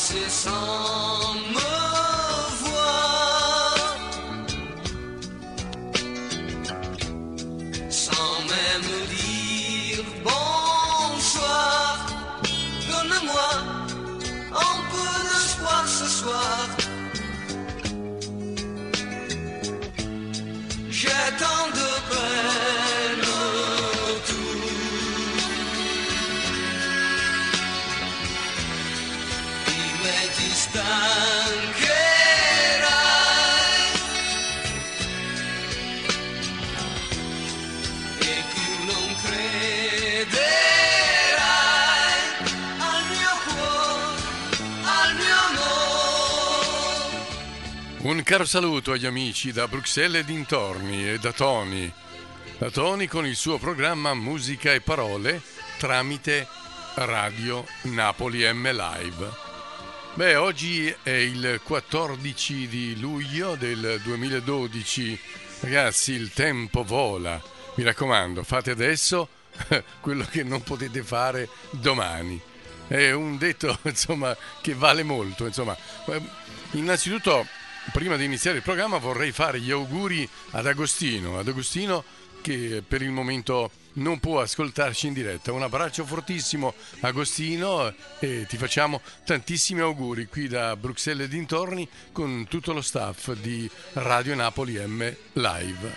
passer sans me voir, sans même dire bonsoir. Donne-moi un peu d'espoir ce soir. J'ai tant de peine autour. Dime ti stancherai e più non crederai al mio cuore, al mio amore. Un caro saluto agli amici da Bruxelles e dintorni e da Tony. Da Tony con il suo programma Musica e Parole tramite Radio Napoli M Live. Beh, oggi è il 14 di luglio del 2012. Ragazzi, il tempo vola. Mi raccomando, fate adesso quello che non potete fare domani. È un detto, insomma, che vale molto, insomma. Innanzitutto, prima di iniziare il programma vorrei fare gli auguri ad Agostino che per il momento non può ascoltarci in diretta. Un abbraccio fortissimo Agostino e ti facciamo tantissimi auguri qui da Bruxelles e dintorni con tutto lo staff di Radio Napoli M Live.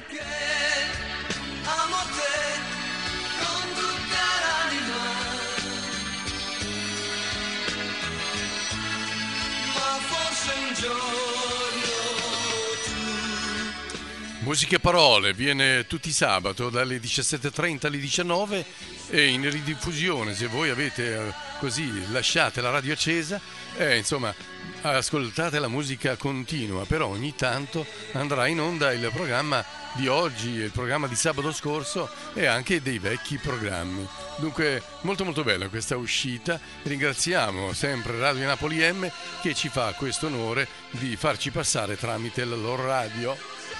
Amo te con tutta l'anima, ma forse un giorno Musiche e Parole viene tutti i sabato dalle 17.30 alle 19 e in ridiffusione, se voi avete così lasciate la radio accesa, insomma ascoltate la musica continua, però ogni tanto andrà in onda il programma di oggi, il programma di sabato scorso e anche dei vecchi programmi. Dunque molto molto bella questa uscita. Ringraziamo sempre Radio Napoli M che ci fa questo onore di farci passare tramite la loro radio.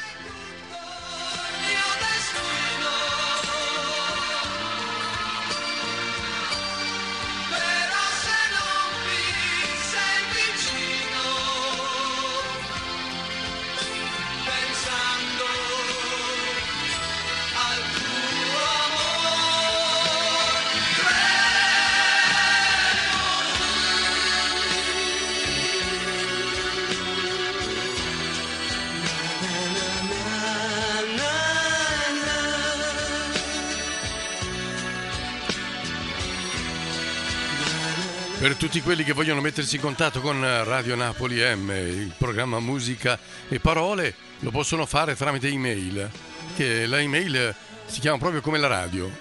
Per tutti quelli che vogliono mettersi in contatto con Radio Napoli M, il programma Musica e Parole, lo possono fare tramite email, che la email si chiama proprio come la radio,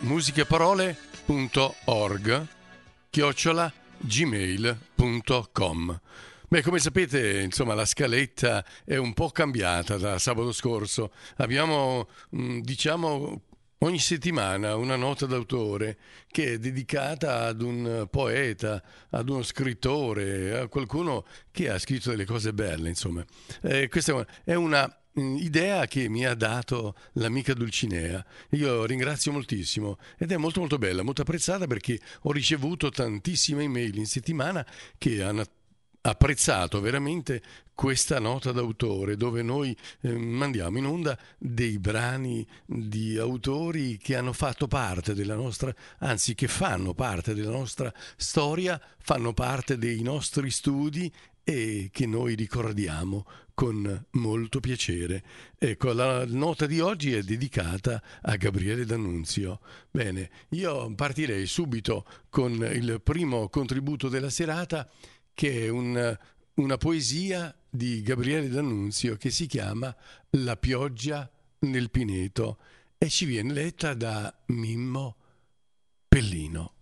musicheparole.org@gmail.com. Beh, come sapete, insomma, la scaletta è un po' cambiata da sabato scorso. Abbiamo, ogni settimana una nota d'autore che è dedicata ad un poeta, ad uno scrittore, a qualcuno che ha scritto delle cose belle, insomma. Questa è una idea che mi ha dato l'amica Dulcinea. Io ringrazio moltissimo ed è molto molto bella, molto apprezzata perché ho ricevuto tantissime email in settimana che hanno apprezzato veramente questa nota d'autore dove noi mandiamo in onda dei brani di autori che hanno fatto parte della nostra, anzi che fanno parte della nostra storia, fanno parte dei nostri studi e che noi ricordiamo con molto piacere. Ecco, la nota di oggi è dedicata a Gabriele D'Annunzio. Bene, io partirei subito con il primo contributo della serata, che è una poesia di Gabriele D'Annunzio che si chiama La pioggia nel Pineto e ci viene letta da Mimmo Pellino.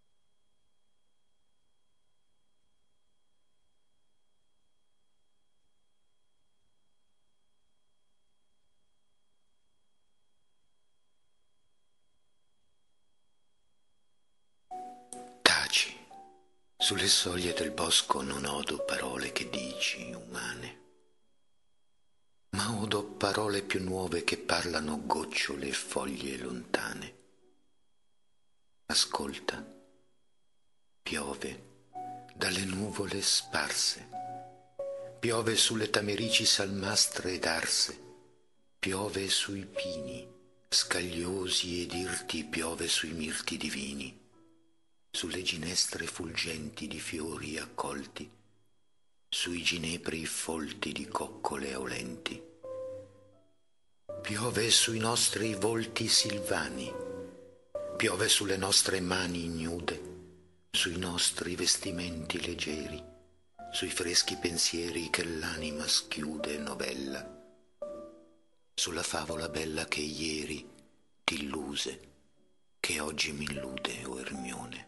Taci. Sulle soglie del bosco non odo parole che dici umane, ma odo parole più nuove che parlano gocciole e foglie lontane. Ascolta, piove, dalle nuvole sparse. Piove sulle tamerici salmastre ed arse, piove sui pini scagliosi ed irti, piove sui mirti divini, sulle ginestre fulgenti di fiori accolti, sui ginepri folti di coccole aulenti. Piove sui nostri volti silvani, piove sulle nostre mani ignude, sui nostri vestimenti leggeri, sui freschi pensieri che l'anima schiude novella, sulla favola bella che ieri t'illuse, che oggi m'illude, o Ermione.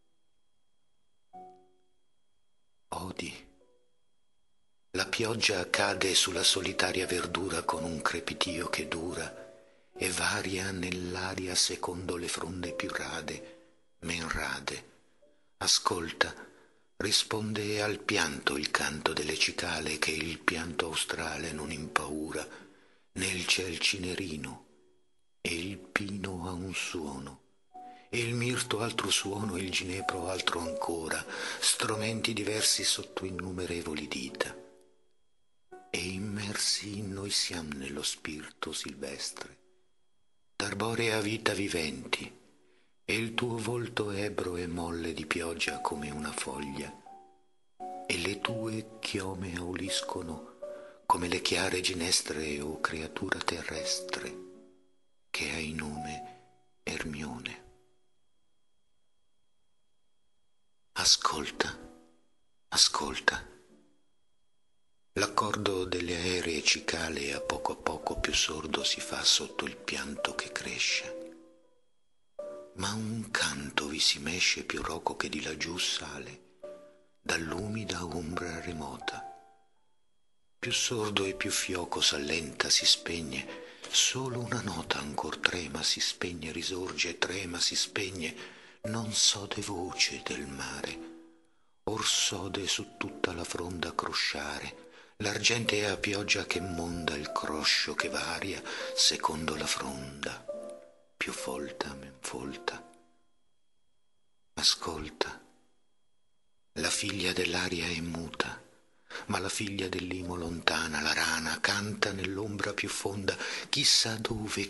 Odi, la pioggia cade sulla solitaria verdura con un crepitio che dura e varia nell'aria secondo le fronde più rade, men rade. Ascolta, risponde al pianto il canto delle cicale che il pianto australe non impaura, nel ciel cinerino, e il pino ha un suono, e il mirto altro suono, e il ginepro altro ancora, stromenti diversi sotto innumerevoli dita. E immersi noi siam nello spirito silvestre, d'arborea vita viventi, e il tuo volto ebro e molle di pioggia come una foglia, e le tue chiome auliscono come le chiare ginestre, o creatura terrestre, che hai nome Ermione. Ascolta, ascolta. L'accordo delle aeree cicale a poco più sordo si fa sotto il pianto che cresce. Ma un canto vi si mesce più roco che di laggiù sale, dall'umida ombra remota. Più sordo e più fioco s'allenta, si spegne, solo una nota ancor trema, si spegne, risorge, trema, si spegne, non sode voce del mare, or sode su tutta la fronda crosciare, l'argentea pioggia che monda, il croscio che varia secondo la fronda, più folta men folta. Ascolta, la figlia dell'aria è muta, ma la figlia dell'imo lontana, la rana, canta nell'ombra più fonda, chissà dove,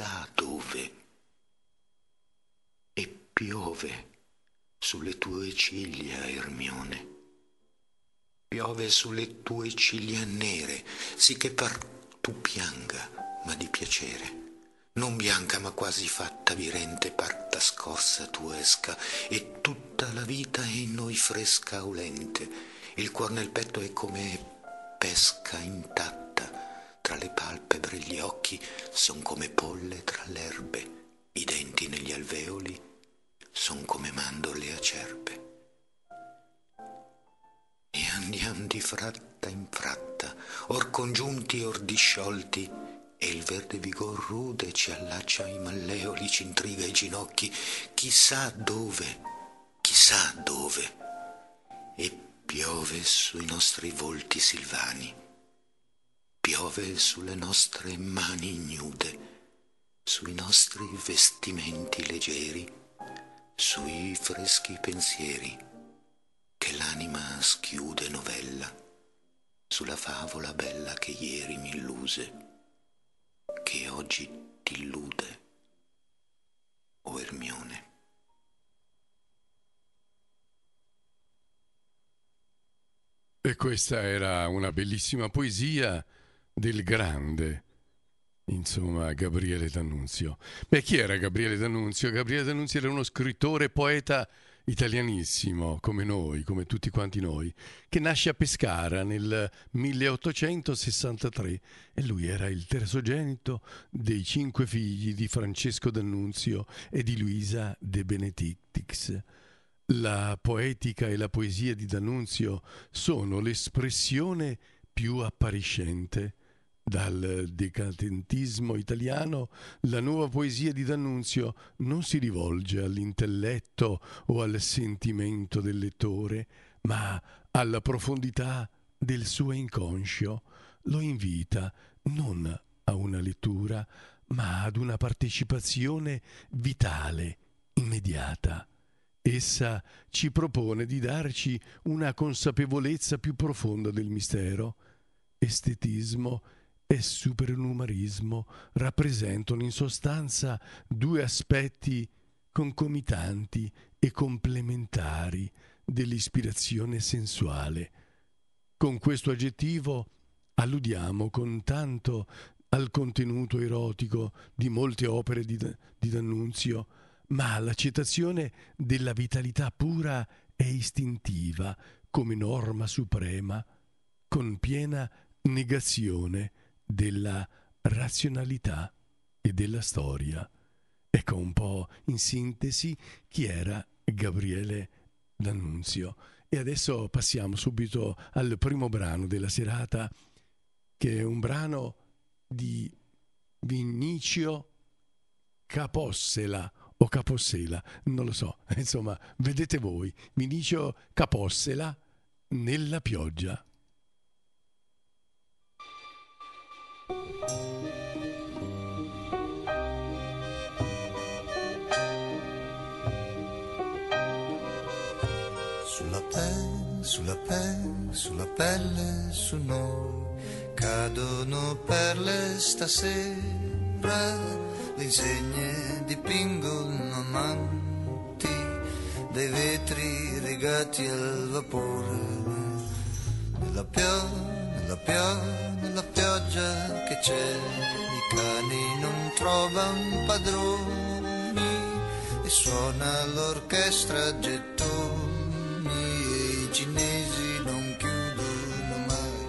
e piove sulle tue ciglia, Ermione. Piove sulle tue ciglia nere, sì che par tu pianga, ma di piacere. Non bianca, ma quasi fatta virente, par da scorza tu esca, e tutta la vita è in noi fresca aulente. Il cuor nel petto è come pesca intatta, tra le palpebre gli occhi son come polle tra l'erbe, i denti negli alveoli son come mandorle acerbe. E andiam di fratta in fratta, or congiunti or disciolti, e il verde vigor rude ci allaccia i malleoli, ci intriga i ginocchi, chissà dove, e piove sui nostri volti silvani, piove sulle nostre mani ignude, sui nostri vestimenti leggeri, sui freschi pensieri che l'anima schiude novella, sulla favola bella che ieri m'illuse, che oggi t'illude, o Ermione. E questa era una bellissima poesia del grande, insomma, Gabriele D'Annunzio. Beh, chi era Gabriele D'Annunzio? Gabriele D'Annunzio era uno scrittore, poeta italianissimo, come noi, come tutti quanti noi, che nasce a Pescara nel 1863 e lui era il terzogenito dei 5 figli di Francesco D'Annunzio e di Luisa De Benedictis. La poetica e la poesia di D'Annunzio sono l'espressione più appariscente. Dal decadentismo italiano, la nuova poesia di D'Annunzio non si rivolge all'intelletto o al sentimento del lettore, ma alla profondità del suo inconscio. Lo invita non a una lettura, ma ad una partecipazione vitale, immediata. Essa ci propone di darci una consapevolezza più profonda del mistero. Estetismo e supernumarismo rappresentano in sostanza due aspetti concomitanti e complementari dell'ispirazione sensuale. Con questo aggettivo alludiamo con tanto al contenuto erotico di molte opere di D'Annunzio, ma all'accettazione della vitalità pura e istintiva come norma suprema, con piena negazione della razionalità e della storia. Ecco un po' in sintesi chi era Gabriele D'Annunzio. E adesso passiamo subito al primo brano della serata, che è un brano di Vinicio Capossela o Capossela, non lo so, insomma, vedete voi. Vinicio Capossela, Nella pioggia. Sulla pelle, su noi cadono perle stasera, le insegne dipingono amanti dai vetri rigati al vapore. Nella pioggia che c'è, i cani non trovano padroni e suona l'orchestra a gettoni. I cinesi non chiudono mai,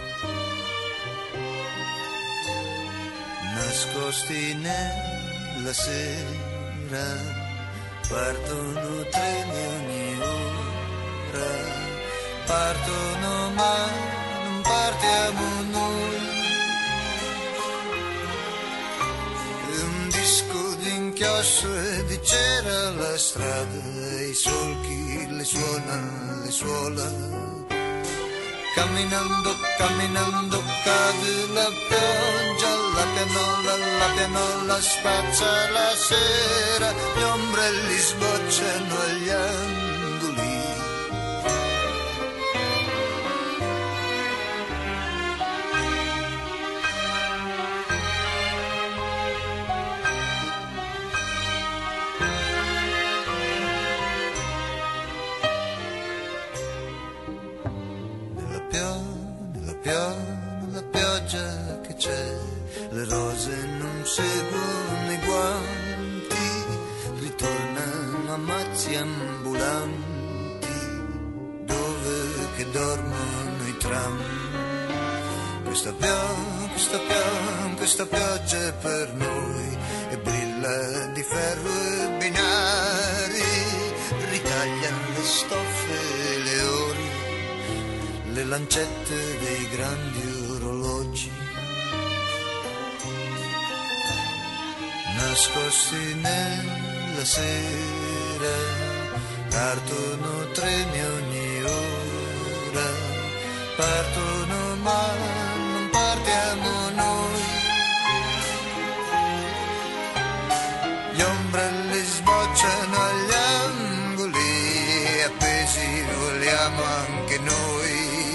nascosti nella sera, partono treni ogni ora, partono ma non partiamo noi. Un disco d'inchiostro e di cera la strada, i solchi le suola. Camminando cade la pioggia, la pianola spazza la sera, gli ombrelli sbocciano agli angoli. La pioggia che c'è, le rose non seguono i guanti, ritornano a mazzi ambulanti, dove che dormono i tram. Questa pioggia è per noi e brilla di ferro e binari, ritagliano le stoffe e le ore, le lancette dei grandi orologi, nascosti nella sera, partono treni ogni ora, partono ma non partiamo noi. Gli ombrelli sbocciano agli angoli, appesi vogliamo anche noi.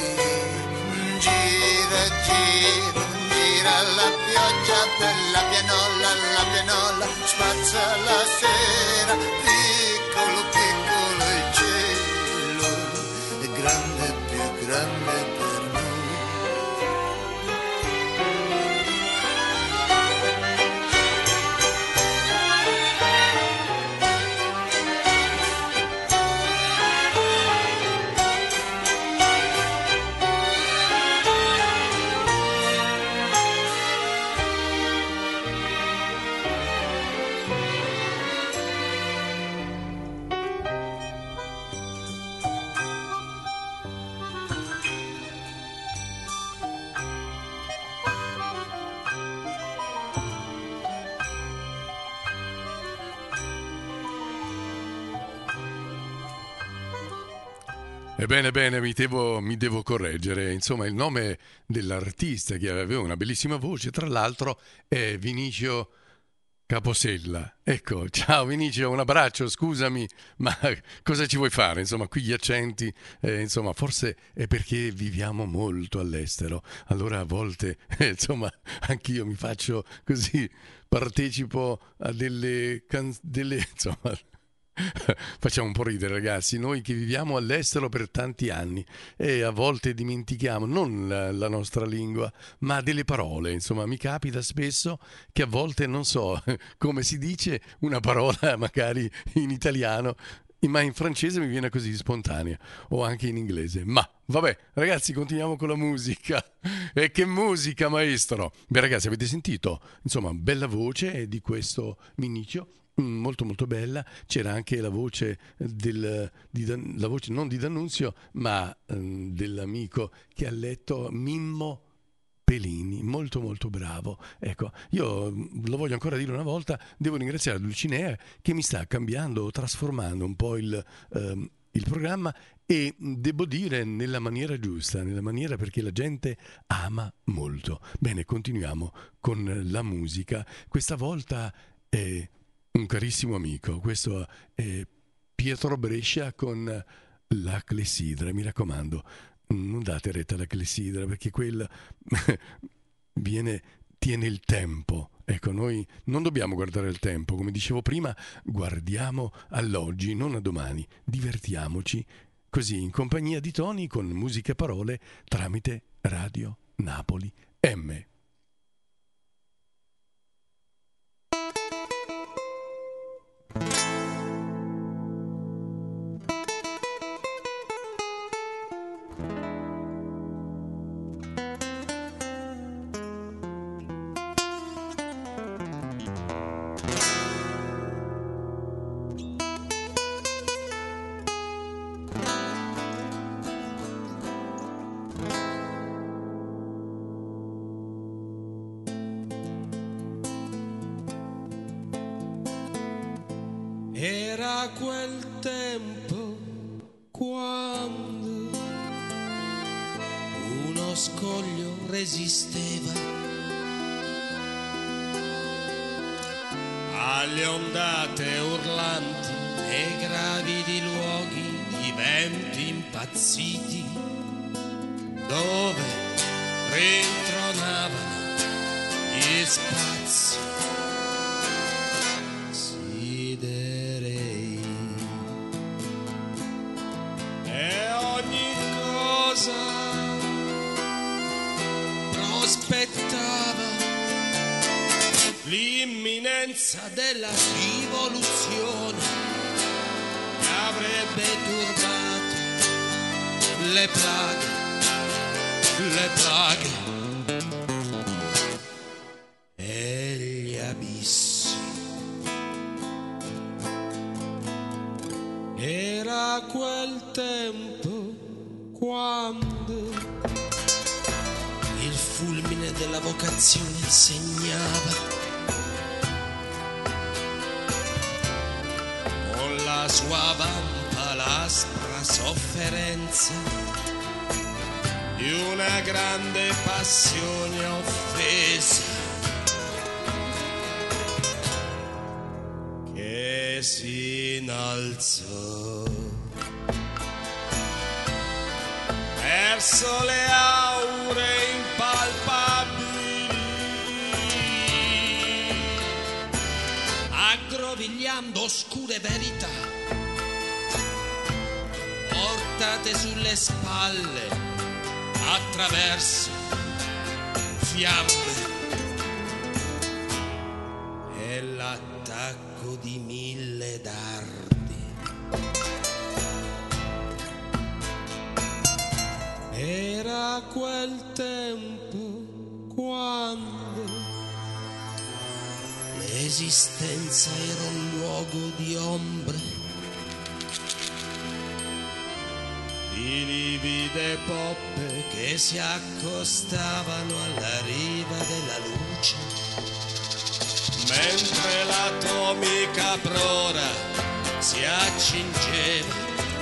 Gira la pioggia per la pianola spazza la sera, piccolo il cielo è grande, più grande per noi. Bene, mi devo correggere. Insomma, il nome dell'artista, che aveva una bellissima voce, tra l'altro, è Vinicio Caposella. Ecco, ciao Vinicio, un abbraccio, scusami, ma cosa ci vuoi fare? Insomma, qui gli accenti, insomma, forse è perché viviamo molto all'estero, allora a volte, insomma, anch'io mi faccio così, partecipo a delle insomma, facciamo un po' ridere ragazzi, noi che viviamo all'estero per tanti anni e a volte dimentichiamo non la nostra lingua ma delle parole, insomma mi capita spesso che a volte non so come si dice una parola magari in italiano ma in francese mi viene così spontanea o anche in inglese, ma vabbè ragazzi continuiamo con la musica e che musica maestro. Beh ragazzi avete sentito insomma bella voce di questo Vinicio, molto molto bella, c'era anche la voce la voce non di D'Annunzio ma dell'amico che ha letto Mimmo Pelini, molto molto bravo. Ecco, io lo voglio ancora dire una volta, devo ringraziare Dulcinea che mi sta cambiando, trasformando un po' il programma e devo dire nella maniera giusta, nella maniera perché la gente ama molto. Bene, continuiamo con la musica. Questa volta è un carissimo amico, questo è Pietro Brescia con la clessidra, mi raccomando, non date retta alla clessidra perché quella tiene il tempo. Ecco, noi non dobbiamo guardare il tempo, come dicevo prima, guardiamo all'oggi, non a domani, divertiamoci così in compagnia di Tony con musica e parole tramite Radio Napoli M. Era quel tempo quando uno scoglio resisteva alle ondate urlanti e gravidi luoghi di venti impazziti dove rintronavano gli spazi siderei e ogni cosa prospettava l'imminenza della rivoluzione che avrebbe turbato le plaghe e gli abissi. Era quel tempo quando il fulmine della vocazione insegnava con la sua vampa l'aspra sofferenza di una grande passione offesa che si innalzò verso le aure impalpabili, aggrovigliando oscure verità portate sulle spalle attraverso fiamme e l'attacco di 1000 dardi. Era quel tempo quando l'esistenza era un luogo di ombre, di livide poppe che si accostavano alla riva della luce, mentre l'atomica prora si accingeva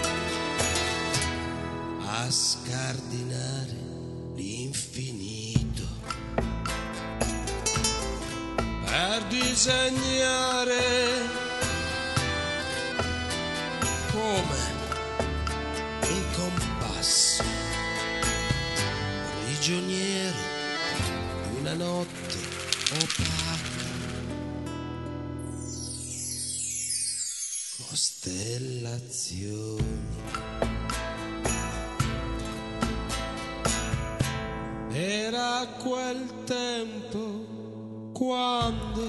a scardinare l'infinito per per disegnare come un compasso, prigioniero di una notte opaca, costellazioni. Era quel tempo quando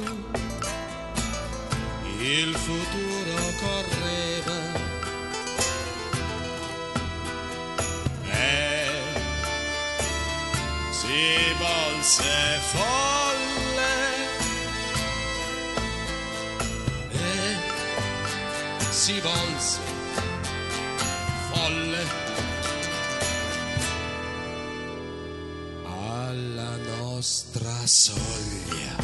il futuro correva e si volse folle e si volse folle alla nostra soglia.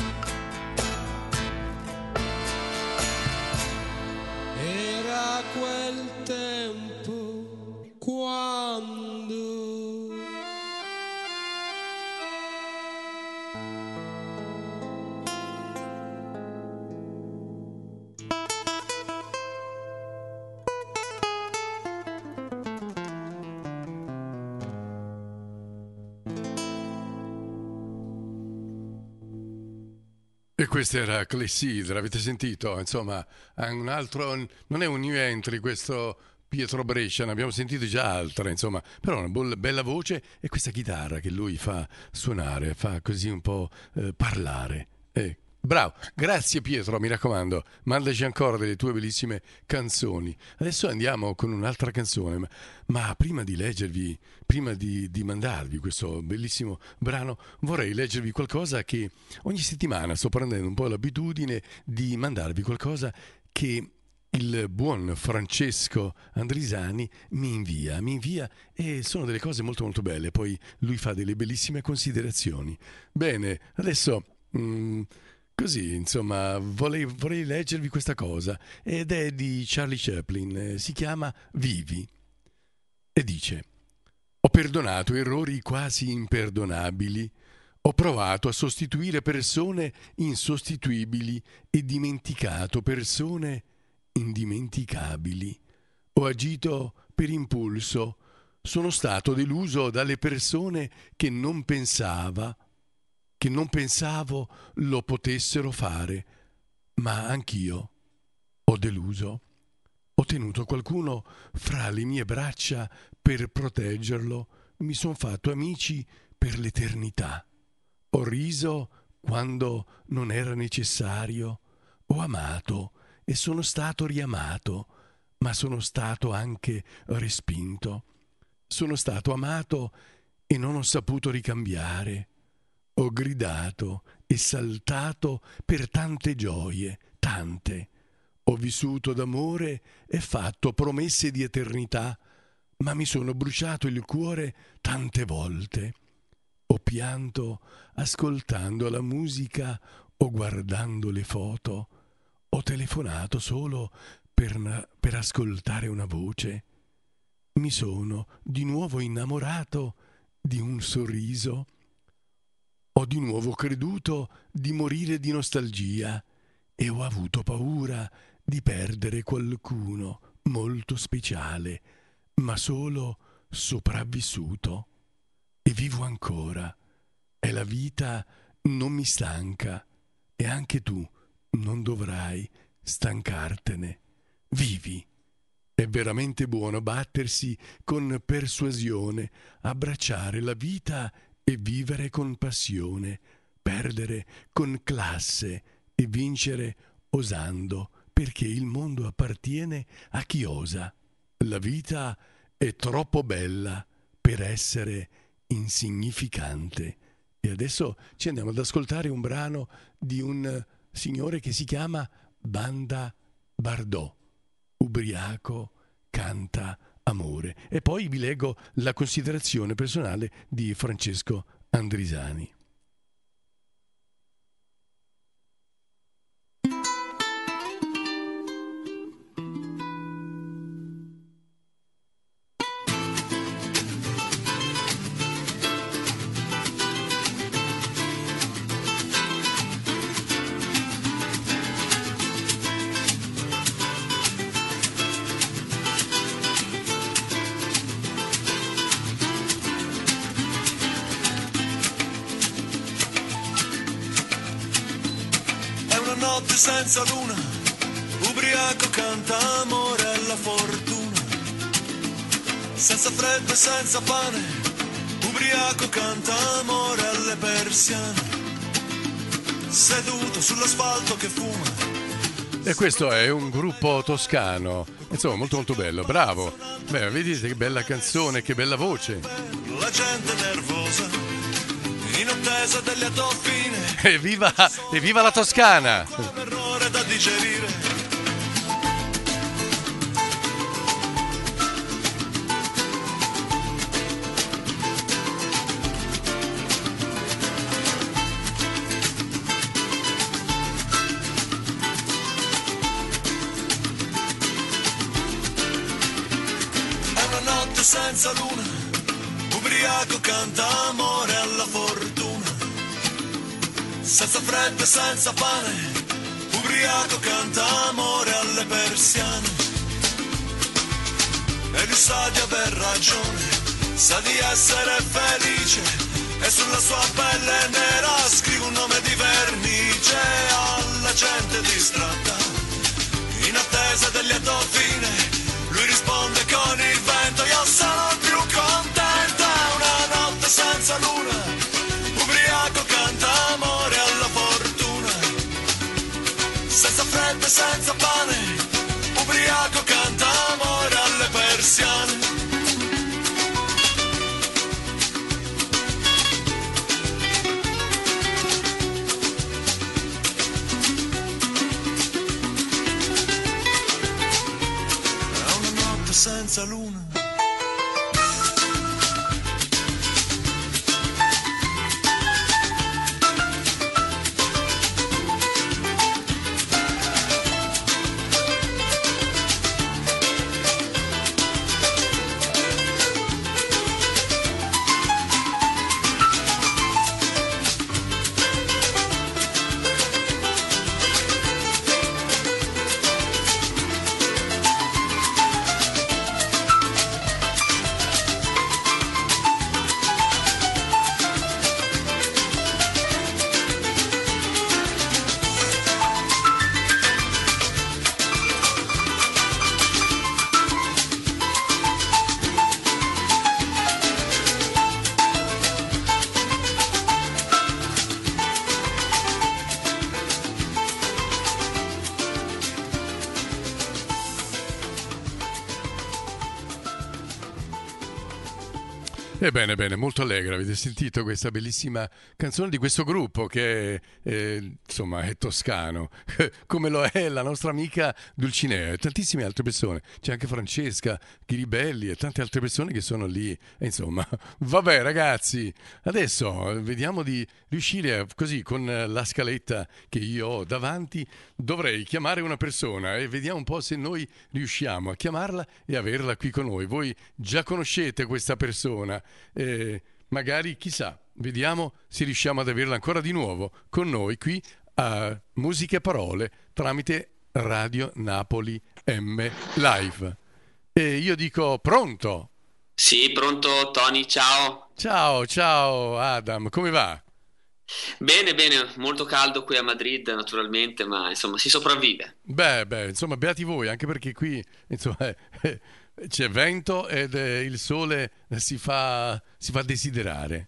Era quel tempo quando E questo era Clessidra, avete sentito? Insomma, ha un altro, non è un new entry questo Pietro Brescia, ne abbiamo sentito già altre, insomma, però una bella voce e questa chitarra che lui fa suonare, fa così un po' parlare. Bravo, grazie Pietro, mi raccomando, mandaci ancora delle tue bellissime canzoni. Adesso andiamo con un'altra canzone, ma prima di leggervi, prima di mandarvi questo bellissimo brano, vorrei leggervi qualcosa che ogni settimana sto prendendo un po' l'abitudine di mandarvi qualcosa che il buon Francesco Andrisani mi invia e sono delle cose molto molto belle, poi lui fa delle bellissime considerazioni. Bene, adesso... così, insomma, vorrei leggervi questa cosa ed è di Charlie Chaplin, si chiama Vivi e dice: ho perdonato errori quasi imperdonabili, ho provato a sostituire persone insostituibili e dimenticato persone indimenticabili, ho agito per impulso, sono stato deluso dalle persone che non pensavo lo potessero fare, ma anch'io ho deluso. Ho tenuto qualcuno fra le mie braccia per proteggerlo, mi son fatto amici per l'eternità. Ho riso quando non era necessario, ho amato e sono stato riamato, ma sono stato anche respinto. Sono stato amato e non ho saputo ricambiare. Ho gridato e saltato per tante gioie, tante. Ho vissuto d'amore e fatto promesse di eternità, ma mi sono bruciato il cuore tante volte. Ho pianto ascoltando la musica o guardando le foto. Ho telefonato solo per ascoltare una voce. Mi sono di nuovo innamorato di un sorriso. Ho di nuovo creduto di morire di nostalgia e ho avuto paura di perdere qualcuno molto speciale, ma solo sopravvissuto. E vivo ancora. E la vita non mi stanca e anche tu non dovrai stancartene. Vivi. È veramente buono battersi con persuasione, abbracciare la vita e vivere con passione, perdere con classe e vincere osando, perché il mondo appartiene a chi osa. La vita è troppo bella per essere insignificante. E adesso ci andiamo ad ascoltare un brano di un signore che si chiama Banda Bardot. Ubriaco canta amore. E poi vi leggo la considerazione personale di Francesco Andrisani. notte senza luna, ubriaco canta amore alla fortuna. Senza freddo e senza pane, ubriaco canta amore alle persiane. Seduto sull'asfalto che fuma. E questo è un gruppo toscano, insomma molto molto bello, bravo. Beh, vedete che bella canzone, che bella voce. La gente nervosa, in attesa delle fine. Evviva la Toscana! Errore da digerire. Senza luna, ubriaco canta amore alla fortuna. Senza freddo e senza pane, ubriaco canta amore alle persiane. E lui sa di aver ragione, sa di essere felice, e sulla sua pelle nera scrive un nome di vernice alla gente distratta, in attesa del lieto fine. Lui risponde con il vento, io sono più contenta. Una notte senza luna, ubriaco canta amore alla fortuna. Senza freddo e senza pane, ubriaco canta amore alle persiane. Senza luna. Bene, bene, molto allegra. Avete sentito questa bellissima canzone di questo gruppo che insomma è toscano, come lo è la nostra amica Dulcinea e tantissime altre persone. C'è anche Francesca Ghiribelli e tante altre persone che sono lì. E insomma, vabbè ragazzi, adesso vediamo di riuscire così con la scaletta che io ho davanti. Dovrei chiamare una persona e vediamo un po' se noi riusciamo a chiamarla e averla qui con noi. Voi già conoscete questa persona. Magari chissà, vediamo se riusciamo ad averla ancora di nuovo con noi qui a Musiche e Parole tramite Radio Napoli M Live. E io dico pronto? Sì, pronto Tony, ciao. Ciao Adam, come va? Bene, molto caldo qui a Madrid naturalmente, ma insomma si sopravvive. Beh, insomma beati voi, anche perché qui insomma c'è vento ed il sole si fa desiderare.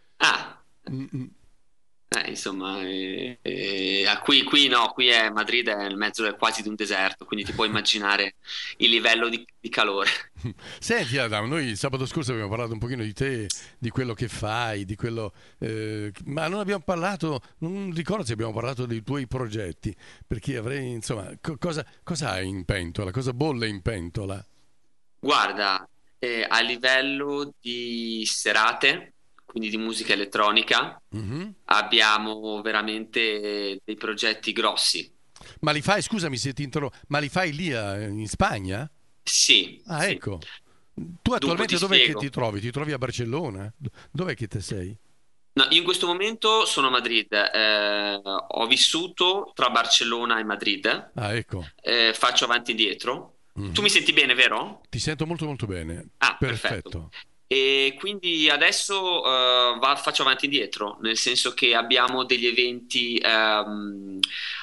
Insomma, qui no, qui è Madrid, è nel mezzo quasi di un deserto, quindi ti puoi immaginare il livello di calore. Senti Adam, noi sabato scorso abbiamo parlato un pochino di te, di quello che fai, di quello, ma non abbiamo parlato, non ricordo se abbiamo parlato dei tuoi progetti, perché avrei, insomma, cosa hai in pentola, cosa bolle in pentola? Guarda, a livello di serate, quindi di musica elettronica, abbiamo veramente dei progetti grossi. Ma li fai, scusami se ti interrompo, ma li fai lì in Spagna? Sì. Ah, sì. ecco. Tu attualmente Dunque, dov'è che spiego. ti trovi? Ti trovi a Barcellona? Dov'è che te sei? No, io in questo momento sono a Madrid, ho vissuto tra Barcellona e Madrid, Ah, ecco. faccio avanti e indietro. Tu mi senti bene, vero? Ti sento molto molto bene. Ah, Perfetto. E quindi adesso faccio avanti e indietro, nel senso che abbiamo degli eventi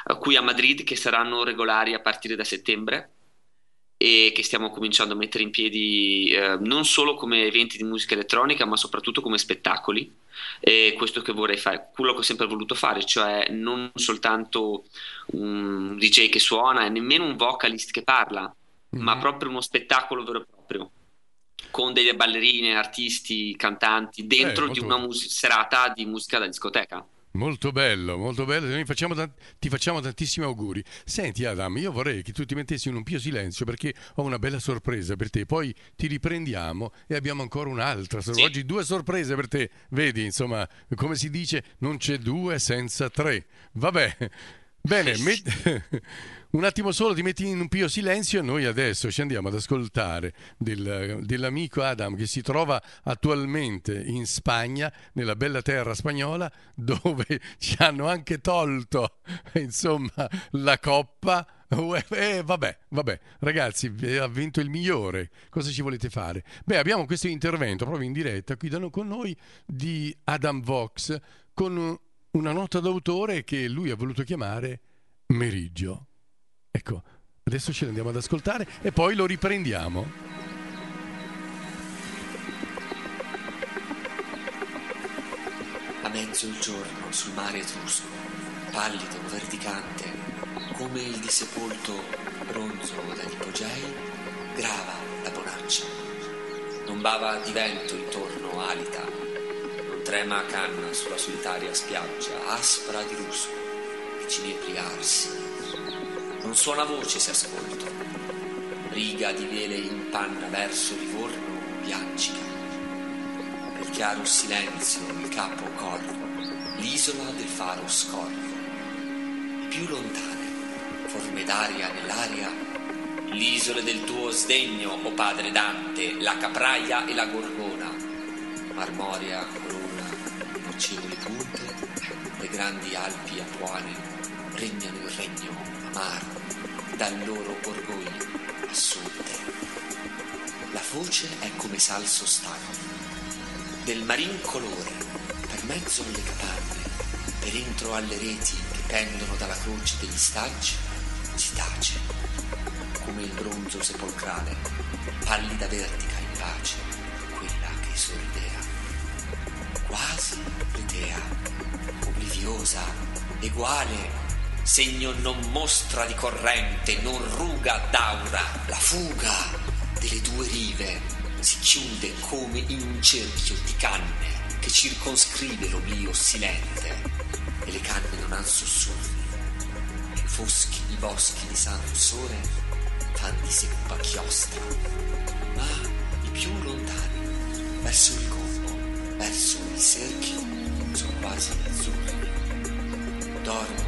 qui a Madrid, che saranno regolari a partire da settembre e che stiamo cominciando a mettere in piedi non solo come eventi di musica elettronica, ma soprattutto come spettacoli. E questo che vorrei fare, quello che ho sempre voluto fare, cioè non soltanto un DJ che suona e nemmeno un vocalist che parla, ma proprio uno spettacolo vero e proprio, con delle ballerine, artisti, cantanti, dentro di una serata di musica da discoteca. Molto bello, molto bello. Ti facciamo tantissimi auguri. Senti Adam, io vorrei che tu ti mettessi in un pio silenzio perché ho una bella sorpresa per te. Poi ti riprendiamo e abbiamo ancora un'altra. Sì. Oggi 2 sorprese per te. Vedi, insomma, come si dice, non c'è 2 senza 3. Vabbè, bene, un attimo solo ti metti in un pio silenzio e noi adesso ci andiamo ad ascoltare dell'amico Adam che si trova attualmente in Spagna, nella bella terra spagnola, dove ci hanno anche tolto, insomma, la coppa. Vabbè, ragazzi, ha vinto il migliore. Cosa ci volete fare? Beh, abbiamo questo intervento proprio in diretta qui con noi di Adam Vox con una nota d'autore che lui ha voluto chiamare Meriggio. Ecco, adesso ce l'andiamo ad ascoltare e poi lo riprendiamo. A mezzo il giorno sul mare etrusco, pallido, verdicante, come il disepolto bronzo dagli ipogei, grava la bonaccia. Non bava di vento intorno alita, non trema a canna sulla solitaria spiaggia, aspra di rusco, e cinepri arsi. Non suona voce se ascolto, riga di vele in panna verso Livorno piaggica. Nel chiaro silenzio il capo corro, l'isola del faro scorro. Più lontane, forme d'aria nell'aria, l'isole del tuo sdegno, o padre Dante, la capraia e la gorgona. Marmorea corona, nocevoli punte, le grandi Alpi apuane regnano il regno amaro dal loro orgoglio assunte. La voce è come salso stanco del marin colore, per mezzo alle capanne, per entro alle reti che pendono dalla croce degli staggi, si tace come il bronzo sepolcrale, pallida vertica in pace, quella che sorridea, quasi pretea, obliviosa, eguale, segno non mostra di corrente, non ruga d'aura. La fuga delle 2 rive si chiude come in un cerchio di canne che circonscrive l'oblio silente, e le canne non han sussurri. Più foschi i boschi di San Rossore fan di secupa chiostra, ma i più lontani, verso il Congo, verso il cerchio, sono quasi azzurri. Dormono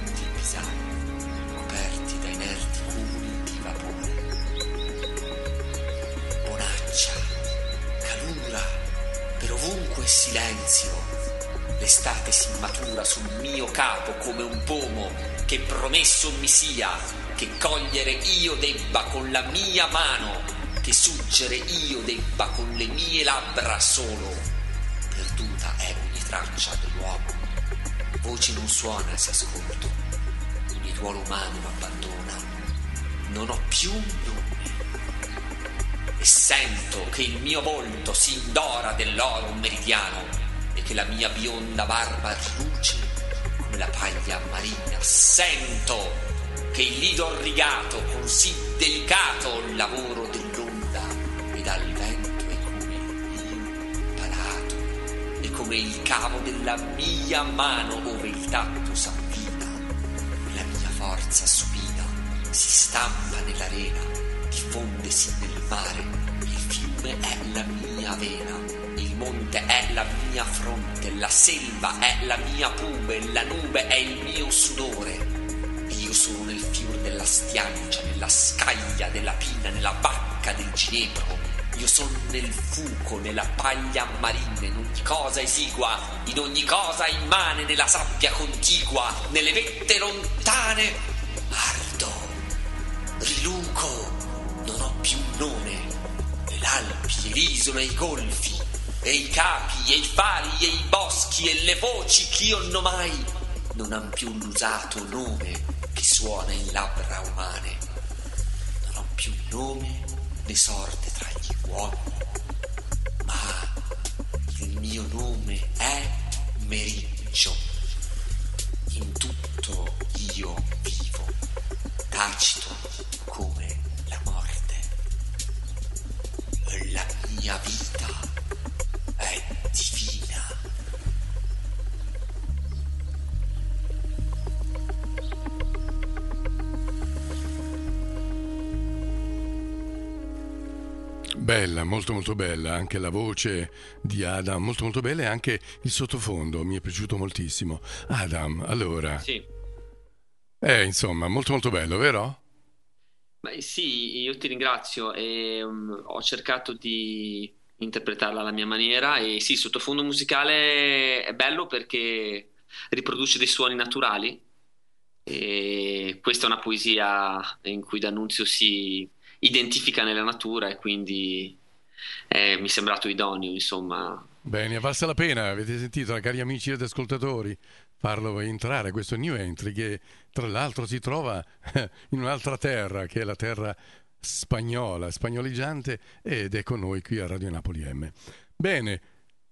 coperti da inerti cumuli di vapore. Bonaccia, calura, per ovunque silenzio. L'estate si matura sul mio capo come un pomo che promesso mi sia, che cogliere io debba con la mia mano, che suggere io debba con le mie labbra solo. Perduta è ogni traccia dell'uomo, voce non suona se ascolto. Il ruolo umano m'abbandona, non ho più nome, e sento che il mio volto si indora dell'oro meridiano e che la mia bionda barba riluce come la paglia marina. Sento che il lido rigato con sì delicato il lavoro dell'onda e dal vento è come io palato e come il cavo della mia mano ove il tatto s'avvina. Forza supina si stampa nell'arena, diffondesi nel mare. Il fiume è la mia vena, il monte è la mia fronte, la selva è la mia pube, la nube è il mio sudore. Io sono nel fior della stiancia, nella scaglia della pina, nella bacca del ginepro. Io sono nel fuco, nella paglia marina, in ogni cosa esigua, in ogni cosa immane, nella sabbia contigua, nelle vette lontane. Ardo, riluco, non ho più nome. E l'Alpi, e l'isole, e i golfi, e i capi, e i fari, e i boschi, e le voci che io non ho mai non han più l'usato nome che suona in labbra umane. Non ho più nome né sorte tra gli uomini, ma il mio nome è Meriggio. In tutto io vivo, tacito come la morte. La mia vita è divina. Bella, molto molto bella, anche la voce di Adam, molto molto bella, e anche il sottofondo mi è piaciuto moltissimo. Adam, allora, Sì. insomma, molto molto bello, vero? Beh, sì, io ti ringrazio e ho cercato di interpretarla alla mia maniera e sì, il sottofondo musicale è bello perché riproduce dei suoni naturali e questa è una poesia in cui D'Annunzio si identifica nella natura e quindi mi è sembrato idoneo, insomma. Bene, è valsa la pena, avete sentito, cari amici ed ascoltatori, farlo entrare, questo new entry che tra l'altro si trova in un'altra terra, che è la terra spagnola, spagnoleggiante, ed è con noi qui a Radio Napoli M. Bene,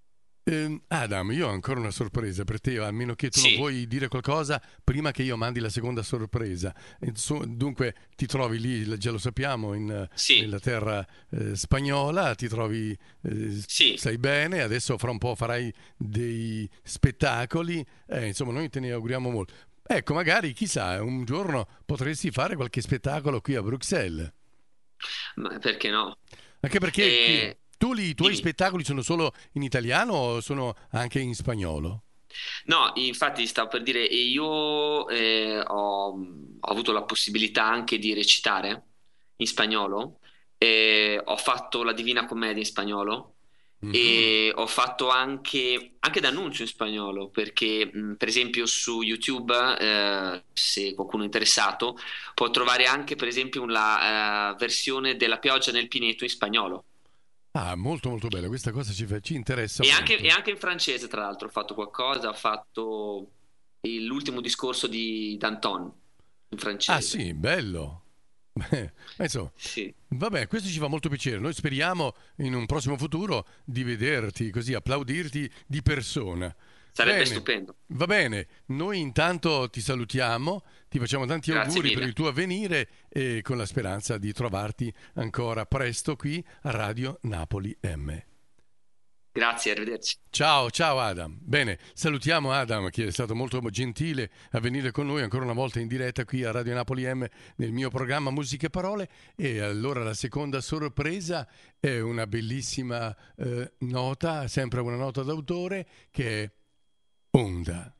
Adam, io ho ancora una sorpresa per te, almeno che tu non Sì. vuoi dire qualcosa prima che io mandi la seconda sorpresa. Dunque ti trovi lì, già lo sappiamo, Sì. nella terra spagnola, ti trovi, Sì. stai bene, adesso fra un po' farai dei spettacoli, insomma noi te ne auguriamo molto. Ecco, magari, chissà, un giorno potresti fare qualche spettacolo qui a Bruxelles. Ma perché no? Anche perché i tuoi Dimmi. spettacoli sono solo in italiano o sono anche in spagnolo? No, infatti stavo per dire, io ho avuto la possibilità anche di recitare in spagnolo, ho fatto la Divina Commedia in spagnolo e ho fatto anche D'Annunzio in spagnolo, perché per esempio su YouTube, se qualcuno è interessato, può trovare anche per esempio la versione della Pioggia nel Pineto in spagnolo. Ah, molto molto bella, questa cosa ci interessa E molto. anche in francese, tra l'altro, ho fatto qualcosa, ho fatto l'ultimo discorso di Danton in francese. Ah sì, bello. Insomma, Sì. vabbè, questo ci fa molto piacere. Noi speriamo in un prossimo futuro di vederti, così applaudirti di persona. Sarebbe Bene, stupendo. va bene, noi intanto ti salutiamo, ti facciamo tanti Grazie auguri mille. per il tuo avvenire e con la speranza di trovarti ancora presto qui a Radio Napoli M. Grazie, arrivederci. Ciao, ciao Adam. Bene, salutiamo Adam che è stato molto gentile a venire con noi ancora una volta in diretta qui a Radio Napoli M nel mio programma Musiche e Parole. E allora la seconda sorpresa è una bellissima nota, sempre una nota d'autore, che è Onda.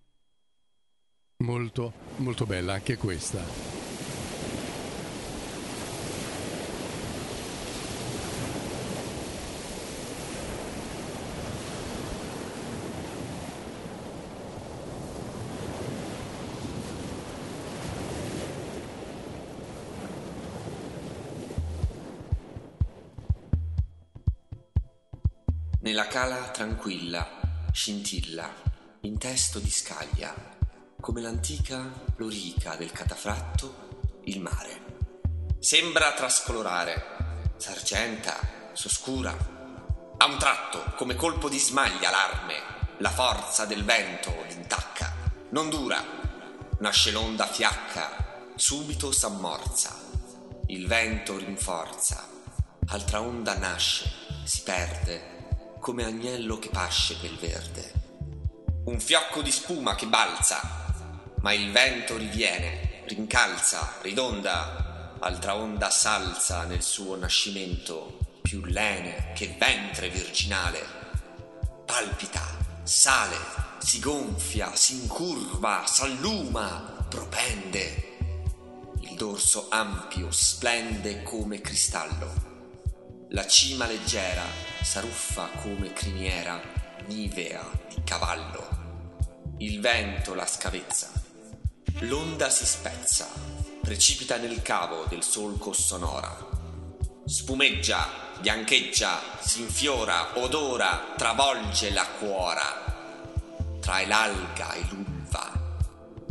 Molto, molto bella anche questa. Nella cala tranquilla, scintilla, in testo di scaglia, come l'antica lorica del catafratto, il mare. Sembra trascolorare, s'argenta, s'oscura. A un tratto, come colpo di smaglia, l'arme, la forza del vento l'intacca. Non dura, nasce l'onda fiacca, subito s'ammorza. Il vento rinforza, altra onda nasce, si perde, come agnello che pasce pel verde. Un fiocco di spuma che balza, ma il vento riviene, rincalza, ridonda, altra onda s'alza nel suo nascimento, più lene che ventre virginale. Palpita, sale, si gonfia, si incurva, s'alluma, propende. Il dorso ampio splende come cristallo. La cima leggera s'arruffa come criniera nivea di cavallo. Il vento la scavezza. L'onda si spezza, precipita nel cavo del solco sonora. Spumeggia, biancheggia, s'infiora, odora, travolge la cuora. Tra l'alga e l'ulva,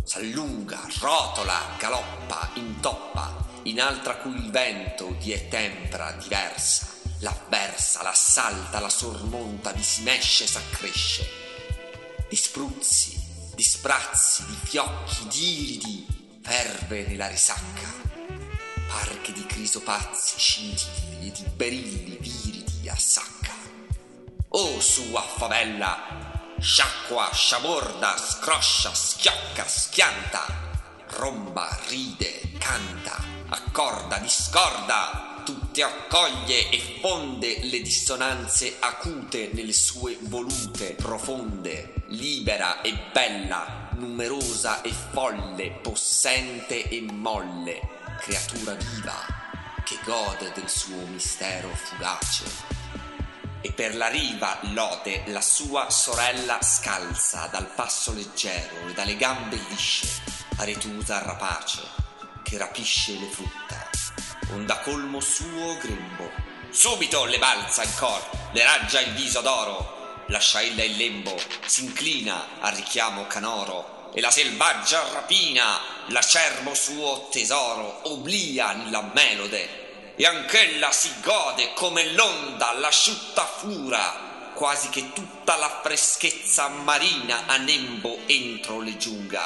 s'allunga, rotola, galoppa, intoppa, in altra cui il vento di è tempra diversa, l'avversa, l'assalta, la sormonta, vi si mesce, s'accresce, di spruzzi, di sprazzi, di fiocchi, di iridi, ferve nella risacca, par che di crisopazzi scintilli e di berilli viridi assacca. O sua favella, sciacqua, sciaborda, scroscia, schiocca, schianta, romba, ride, canta, accorda, discorda, tutte accoglie e fonde le dissonanze acute nelle sue volute profonde, libera e bella, numerosa e folle, possente e molle, creatura viva che gode del suo mistero fugace. E per la riva lode la sua sorella scalza dal passo leggero e dalle gambe lisce, aretusa rapace che rapisce le frutta, onda colmo suo grembo subito le balza ancor, le raggia il viso d'oro, lascia ella il lembo, s'inclina al richiamo canoro e la selvaggia rapina l'acerbo suo tesoro oblia nella melode. E anch'ella si gode come l'onda l'asciutta fura, quasi che tutta la freschezza marina a nembo entro le giunga.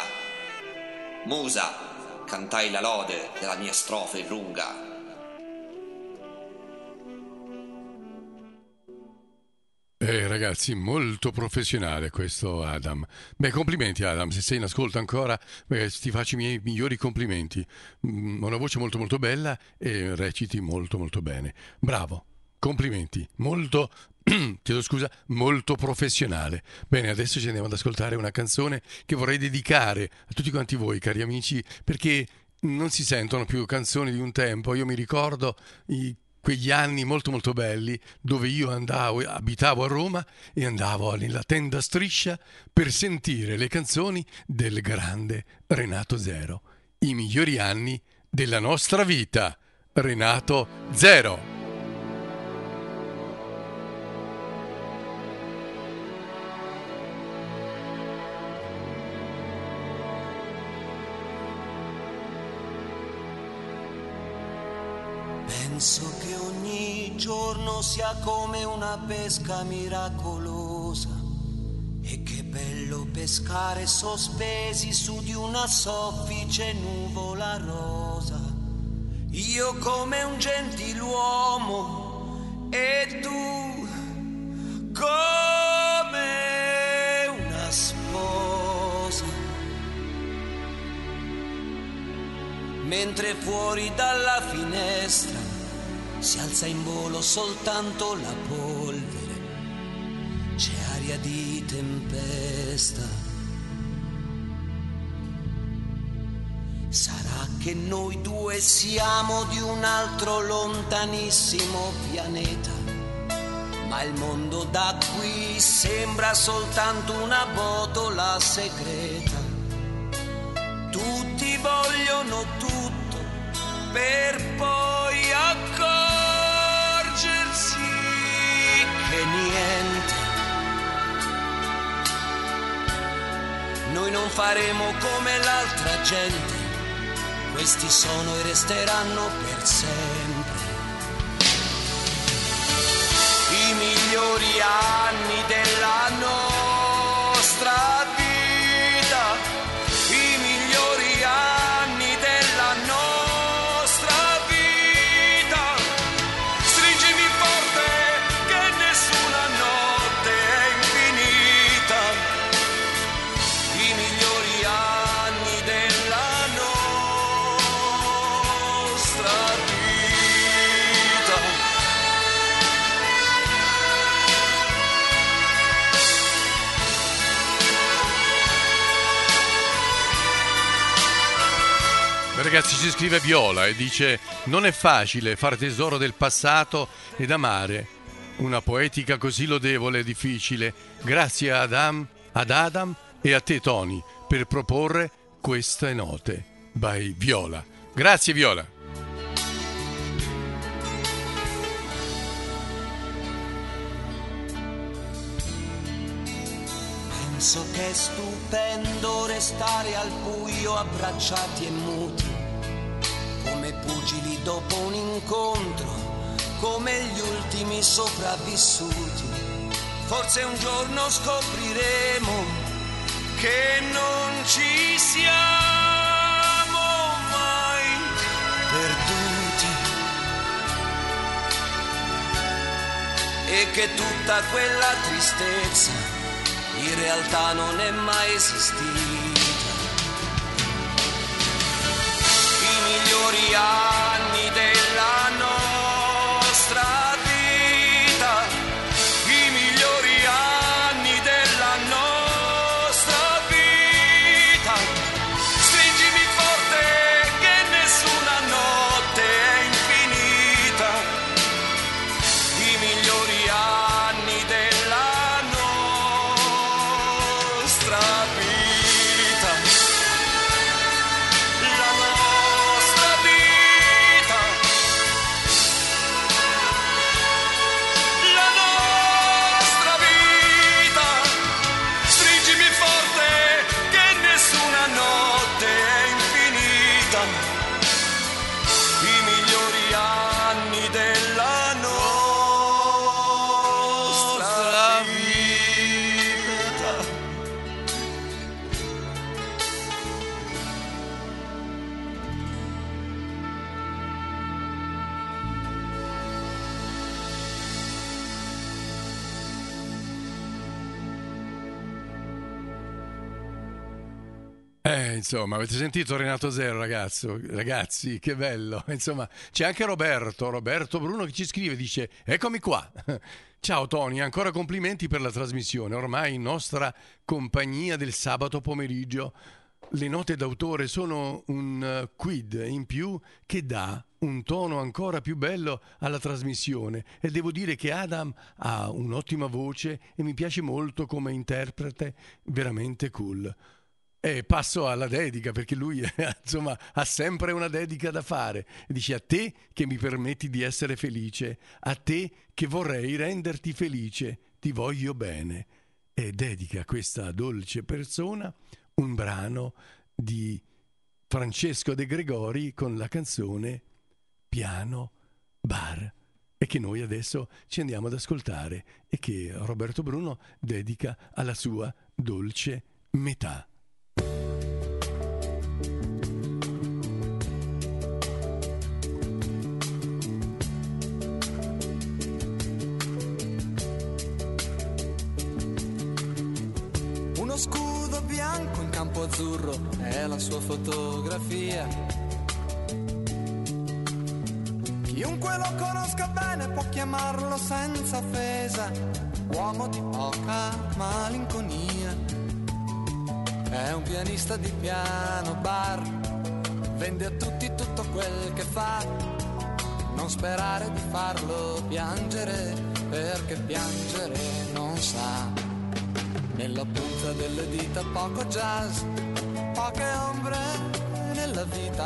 Musa, cantai la lode della mia strofe lunga. Ragazzi, molto professionale questo Adam. Beh, complimenti Adam, se sei in ascolto ancora, ti faccio i miei migliori complimenti. Una voce molto molto bella e reciti molto molto bene. Bravo, complimenti, molto, chiedo scusa, molto professionale. Bene, adesso ci andiamo ad ascoltare una canzone che vorrei dedicare a tutti quanti voi, cari amici, perché non si sentono più canzoni di un tempo. Io mi ricordo quegli anni molto molto belli dove io abitavo a Roma e andavo nella tenda Striscia per sentire le canzoni del grande Renato Zero. I migliori anni della nostra vita. Renato Zero. Penso che ogni giorno sia come una pesca miracolosa e che bello pescare sospesi su di una soffice nuvola rosa. Io come un gentiluomo e tu come una sposa. Mentre fuori dalla finestra si alza in volo soltanto la polvere, c'è aria di tempesta. Sarà che noi due siamo di un altro lontanissimo pianeta, ma il mondo da qui sembra soltanto una botola segreta. Tutti vogliono tutto per poi accorgersi che niente. Noi non faremo come l'altra gente, questi sono e resteranno per sempre i migliori anni della nostra vita, i migliori anni della nostra vita. Stringimi forte che nessuna notte è infinita, i migliori anni della nostra vita. Ragazzi, ci scrive Viola e dice: non è facile far tesoro del passato ed amare una poetica così lodevole e difficile. Grazie ad Adam e a te Tony per proporre queste note. By Viola. Grazie Viola. penso che è stupendo restare al buio abbracciati e muti, come pugili dopo un incontro, come gli ultimi sopravvissuti. Forse un giorno scopriremo che non ci siamo mai perduti e che tutta quella tristezza in realtà non è mai esistita. I migliori anni della nostra vita, i migliori anni della nostra vita. Stringimi forte che nessuna notte è infinita. I migliori anni della nostra vita. La nostra vita. La nostra vita. Stringimi forte che nessuna notte è infinita. I migliori anni della nostra vita. Insomma, avete sentito Renato Zero, ragazzi, che bello. Insomma, c'è anche Roberto Bruno che ci scrive, dice: eccomi qua. Ciao Tony, ancora complimenti per la trasmissione, ormai in nostra compagnia del sabato pomeriggio. Le note d'autore sono un quid in più che dà un tono ancora più bello alla trasmissione, e devo dire che Adam ha un'ottima voce e mi piace molto come interprete, veramente cool. E passo alla dedica, perché lui insomma ha sempre una dedica da fare. Dice: a te che mi permetti di essere felice, a te che vorrei renderti felice, ti voglio bene. E dedica a questa dolce persona un brano di Francesco De Gregori con la canzone Piano Bar, e che noi adesso ci andiamo ad ascoltare e che Roberto Bruno dedica alla sua dolce metà. Uno scudo bianco in campo azzurro è la sua fotografia. Chiunque lo conosca bene può chiamarlo senza offesa uomo di poca malinconia. È un pianista di piano bar, vende a tutti tutto quel che fa. Non sperare di farlo piangere, perché piangere non sa. Nella punta delle dita poco jazz, poche ombre nella vita.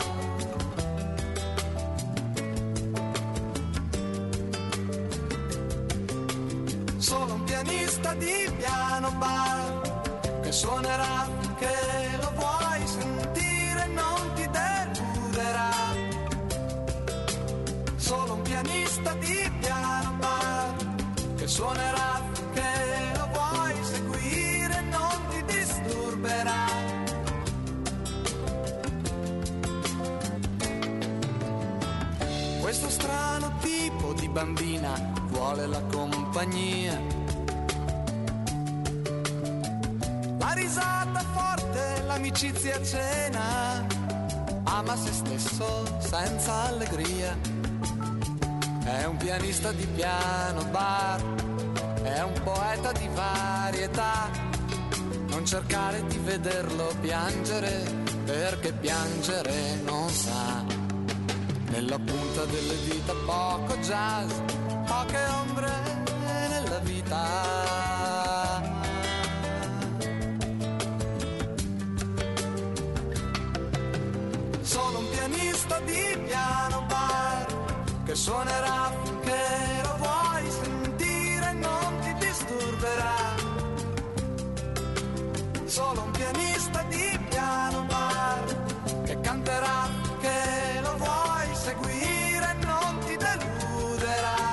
Solo un pianista di piano bar che suonerà finché lo vuoi sentire, non ti deluderà. Solo un pianista di piano bar che suonerà finché lo vuoi seguire, non ti disturberà. Questo strano tipo di bambina vuole la compagnia, la risata forte, l'amicizia a cena, ama se stesso senza allegria. È un pianista di piano bar, è un poeta di varietà. Non cercare di vederlo piangere, perché piangere non sa. Nella punta delle dita poco jazz, poche ombre nella vita. Solo un pianista di piano bar che suonerà finché lo vuoi sentire, non ti disturberà. solo un pianista di piano bar che canterà che lo vuoi seguire, non ti deluderà.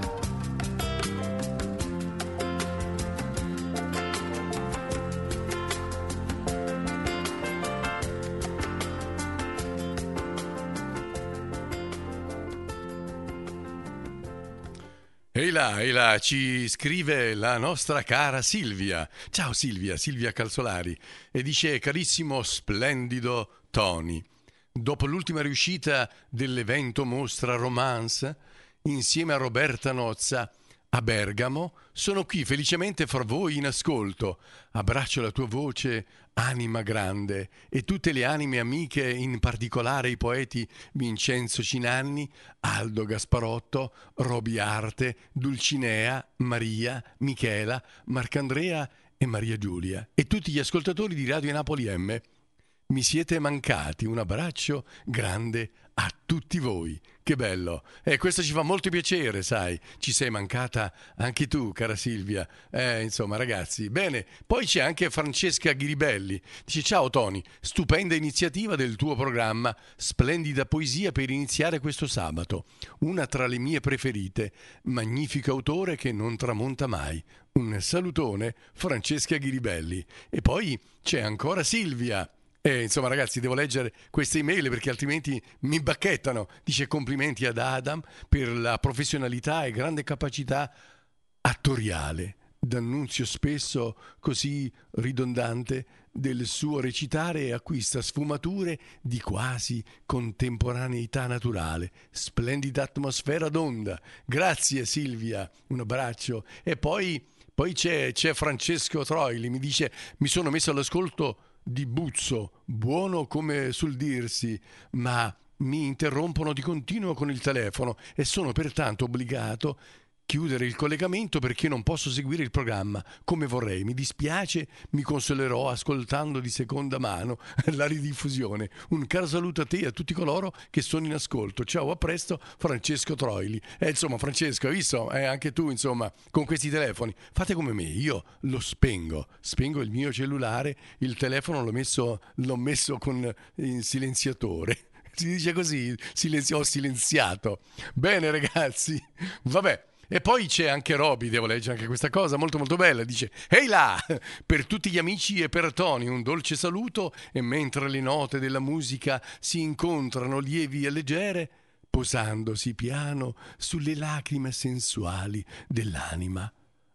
Ehi là, ci scrive la nostra cara Silvia. Ciao Silvia Calzolari. E dice: carissimo, splendido Tony, dopo l'ultima riuscita dell'evento Mostra Romance, insieme a Roberta Nozza a Bergamo, sono qui felicemente fra voi in ascolto. Abbraccio la tua voce, anima grande, e tutte le anime amiche, in particolare i poeti Vincenzo Cinanni, Aldo Gasparotto, Roby Arte, Dulcinea, Maria, Michela, Marcandrea e Maria Giulia, e tutti gli ascoltatori di Radio Napoli M. Mi siete mancati, un abbraccio grande a tutti voi. Che bello! E questo ci fa molto piacere, sai. Ci sei mancata anche tu, cara Silvia. Insomma, ragazzi. Bene, poi c'è anche Francesca Ghiribelli. Dice: ciao Tony, stupenda iniziativa del tuo programma, splendida poesia per iniziare questo sabato. Una tra le mie preferite, magnifico autore che non tramonta mai. Un salutone, Francesca Ghiribelli. E poi c'è ancora Silvia. Insomma, ragazzi, devo leggere queste email perché altrimenti mi bacchettano. Dice: complimenti ad Adam per la professionalità e grande capacità attoriale. D'Annunzio spesso così ridondante del suo recitare e acquista sfumature di quasi contemporaneità naturale. Splendida atmosfera d'onda. Grazie Silvia, un abbraccio. E poi c'è Francesco Troili, mi dice: mi sono messo all'ascolto di Buzzo, buono come sul dirsi, ma mi interrompono di continuo con il telefono e sono pertanto obbligato a chiudere il collegamento perché non posso seguire il programma come vorrei. Mi dispiace, mi consolerò ascoltando di seconda mano la ridiffusione. Un caro saluto a te e a tutti coloro che sono in ascolto. Ciao, a presto, Francesco Troili. Insomma, Francesco, hai visto? Anche tu, insomma, con questi telefoni fate come me, io lo spengo il mio cellulare, il telefono l'ho messo con il silenziatore. Si dice così, ho silenziato. Bene ragazzi, vabbè. E poi c'è anche Roby, devo leggere anche questa cosa molto molto bella. Dice: ehi là, per tutti gli amici e per Tony un dolce saluto, e mentre le note della musica si incontrano lievi e leggere, posandosi piano sulle lacrime sensuali dell'anima,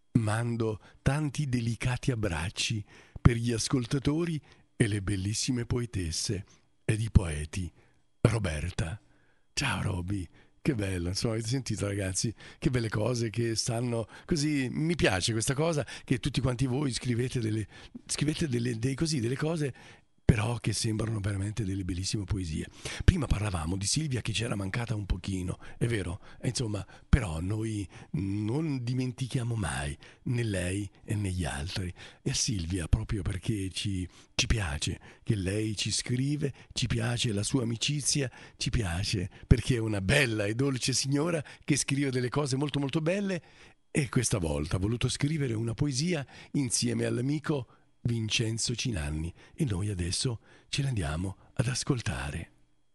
mando tanti delicati abbracci per gli ascoltatori e le bellissime poetesse ed i poeti. Roberta. Ciao Roby. Che bello, insomma, avete sentito ragazzi? Che belle cose che stanno così. Mi piace questa cosa che tutti quanti voi scrivete delle cose, però che sembrano veramente delle bellissime poesie. Prima parlavamo di Silvia che c'era mancata un pochino, è vero? Insomma, però noi non dimentichiamo mai né lei né gli altri. E a Silvia, proprio perché ci piace che lei ci scrive, ci piace la sua amicizia, ci piace perché è una bella e dolce signora che scrive delle cose molto molto belle, e questa volta ha voluto scrivere una poesia insieme all'amico Vincenzo Cinanni, e noi adesso ce l'andiamo ad ascoltare.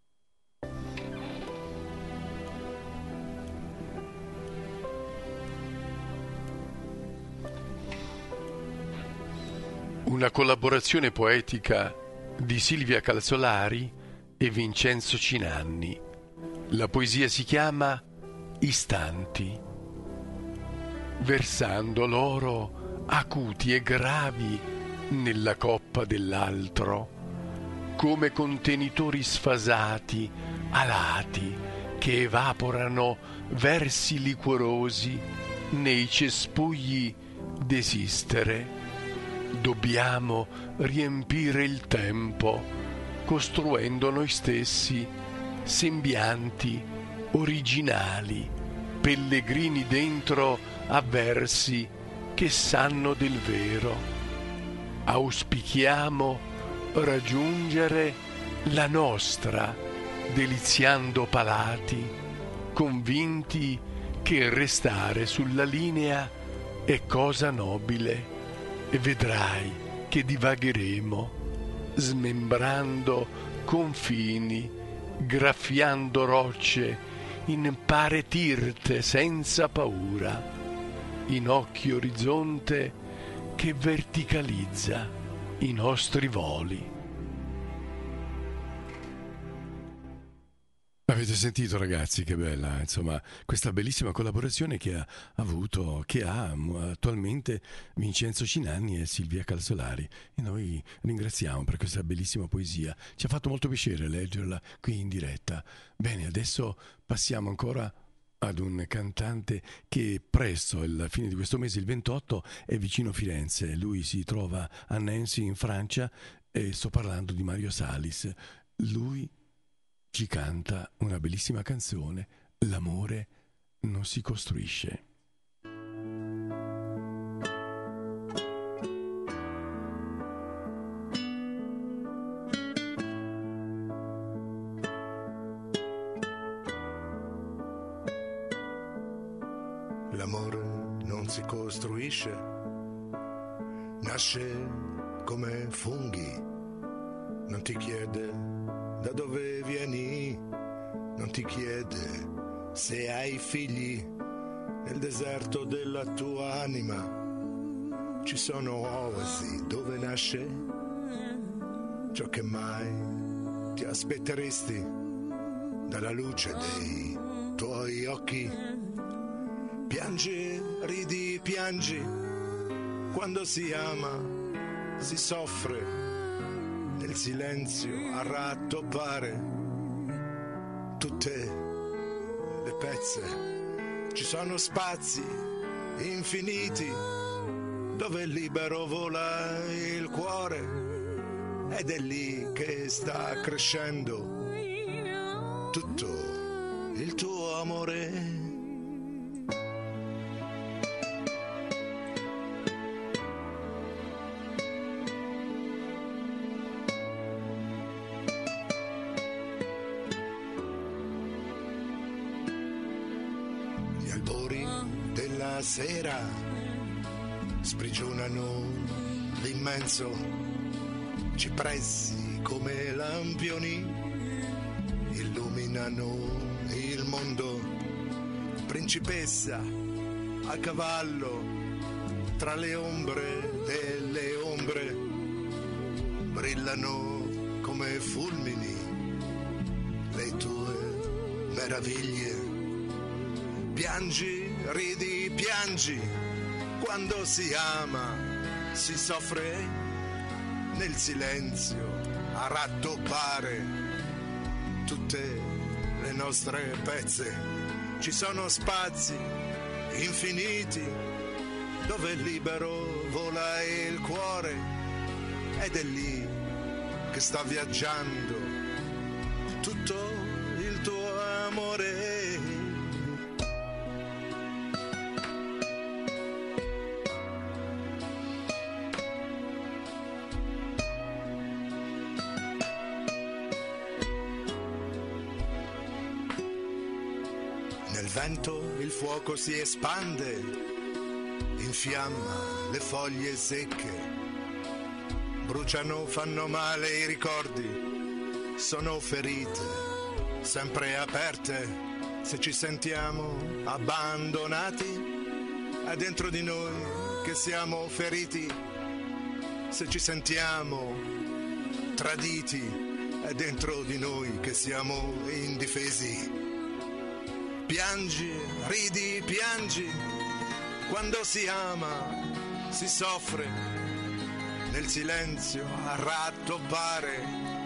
Una collaborazione poetica di Silvia Calzolari e Vincenzo Cinanni. La poesia si chiama Istanti. Versando loro acuti e gravi nella coppa dell'altro, come contenitori sfasati, alati, che evaporano versi liquorosi nei cespugli desistere. Dobbiamo riempire il tempo, costruendo noi stessi sembianti originali, pellegrini dentro a versi che sanno del vero. Auspichiamo raggiungere la nostra, deliziando palati, convinti che restare sulla linea è cosa nobile, e vedrai che che divagheremo, smembrando confini, graffiando rocce in pare tirte senza paura, in occhi orizzonte che verticalizza i nostri voli. Avete sentito, ragazzi, che bella, insomma, questa bellissima collaborazione che ha attualmente Vincenzo Cinanni e Silvia Calzolari, e noi ringraziamo per questa bellissima poesia. Ci ha fatto molto piacere leggerla qui in diretta. Bene, adesso passiamo ancora ad un cantante che presto, alla fine di questo mese, il 28, è vicino Firenze. Lui si trova a Nancy in Francia e sto parlando di Mario Salis. Lui ci canta una bellissima canzone, L'amore non si costruisce. L'amore non si costruisce, nasce come funghi, non ti chiede da dove vieni, non ti chiede se hai figli. Nel deserto della tua anima ci sono oasi dove nasce ciò che mai ti aspetteresti dalla luce dei tuoi occhi. Piangi, ridi, piangi, quando si ama, si soffre. Nel silenzio a rattoppare tutte le pezze. Ci sono spazi infiniti dove libero vola il cuore, ed è lì che sta crescendo tutto il tuo amore. Sera sprigionano l'immenso, cipressi come lampioni illuminano il mondo. Principessa a cavallo tra le ombre delle ombre, brillano come fulmini le tue meraviglie. Piangi, ridi, piangi, quando si ama, si soffre, nel silenzio a rattoppare tutte le nostre pezze. Ci sono spazi infiniti dove libero vola il cuore, ed è lì che sta viaggiando tutto il tuo amore. Il fuoco si espande, infiamma le foglie secche, bruciano, fanno male i ricordi, sono ferite, sempre aperte. Se ci sentiamo abbandonati, è dentro di noi che siamo feriti. Se ci sentiamo traditi, è dentro di noi che siamo indifesi. Piangi, ridi, piangi, quando si ama, si soffre, nel silenzio a rattoppare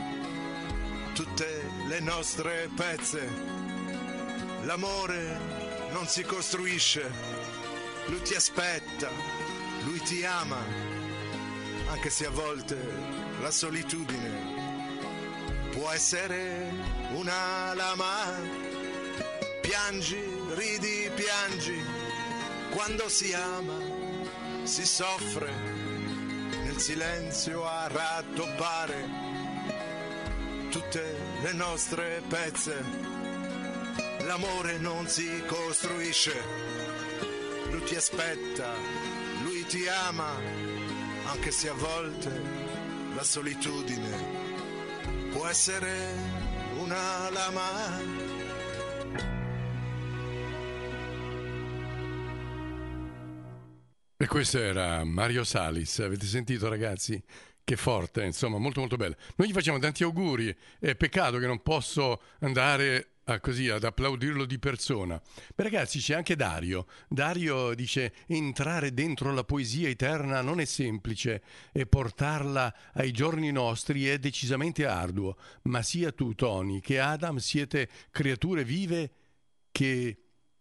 tutte le nostre pezze. L'amore non si costruisce, lui ti aspetta, lui ti ama, anche se a volte la solitudine può essere una lama. Piangi, ridi, piangi, quando si ama, si soffre, nel silenzio a rattoppare tutte le nostre pezze. L'amore non si costruisce, lui ti aspetta, lui ti ama, anche se a volte la solitudine può essere una lama. E questo era Mario Salis, avete sentito ragazzi? Che forte, insomma, molto molto bello. Noi gli facciamo tanti auguri, è peccato che non posso andare ad applaudirlo di persona. Ma ragazzi, c'è anche Dario. Dario dice: entrare dentro la poesia eterna non è semplice e portarla ai giorni nostri è decisamente arduo, ma sia tu, Tony, che Adam siete creature vive che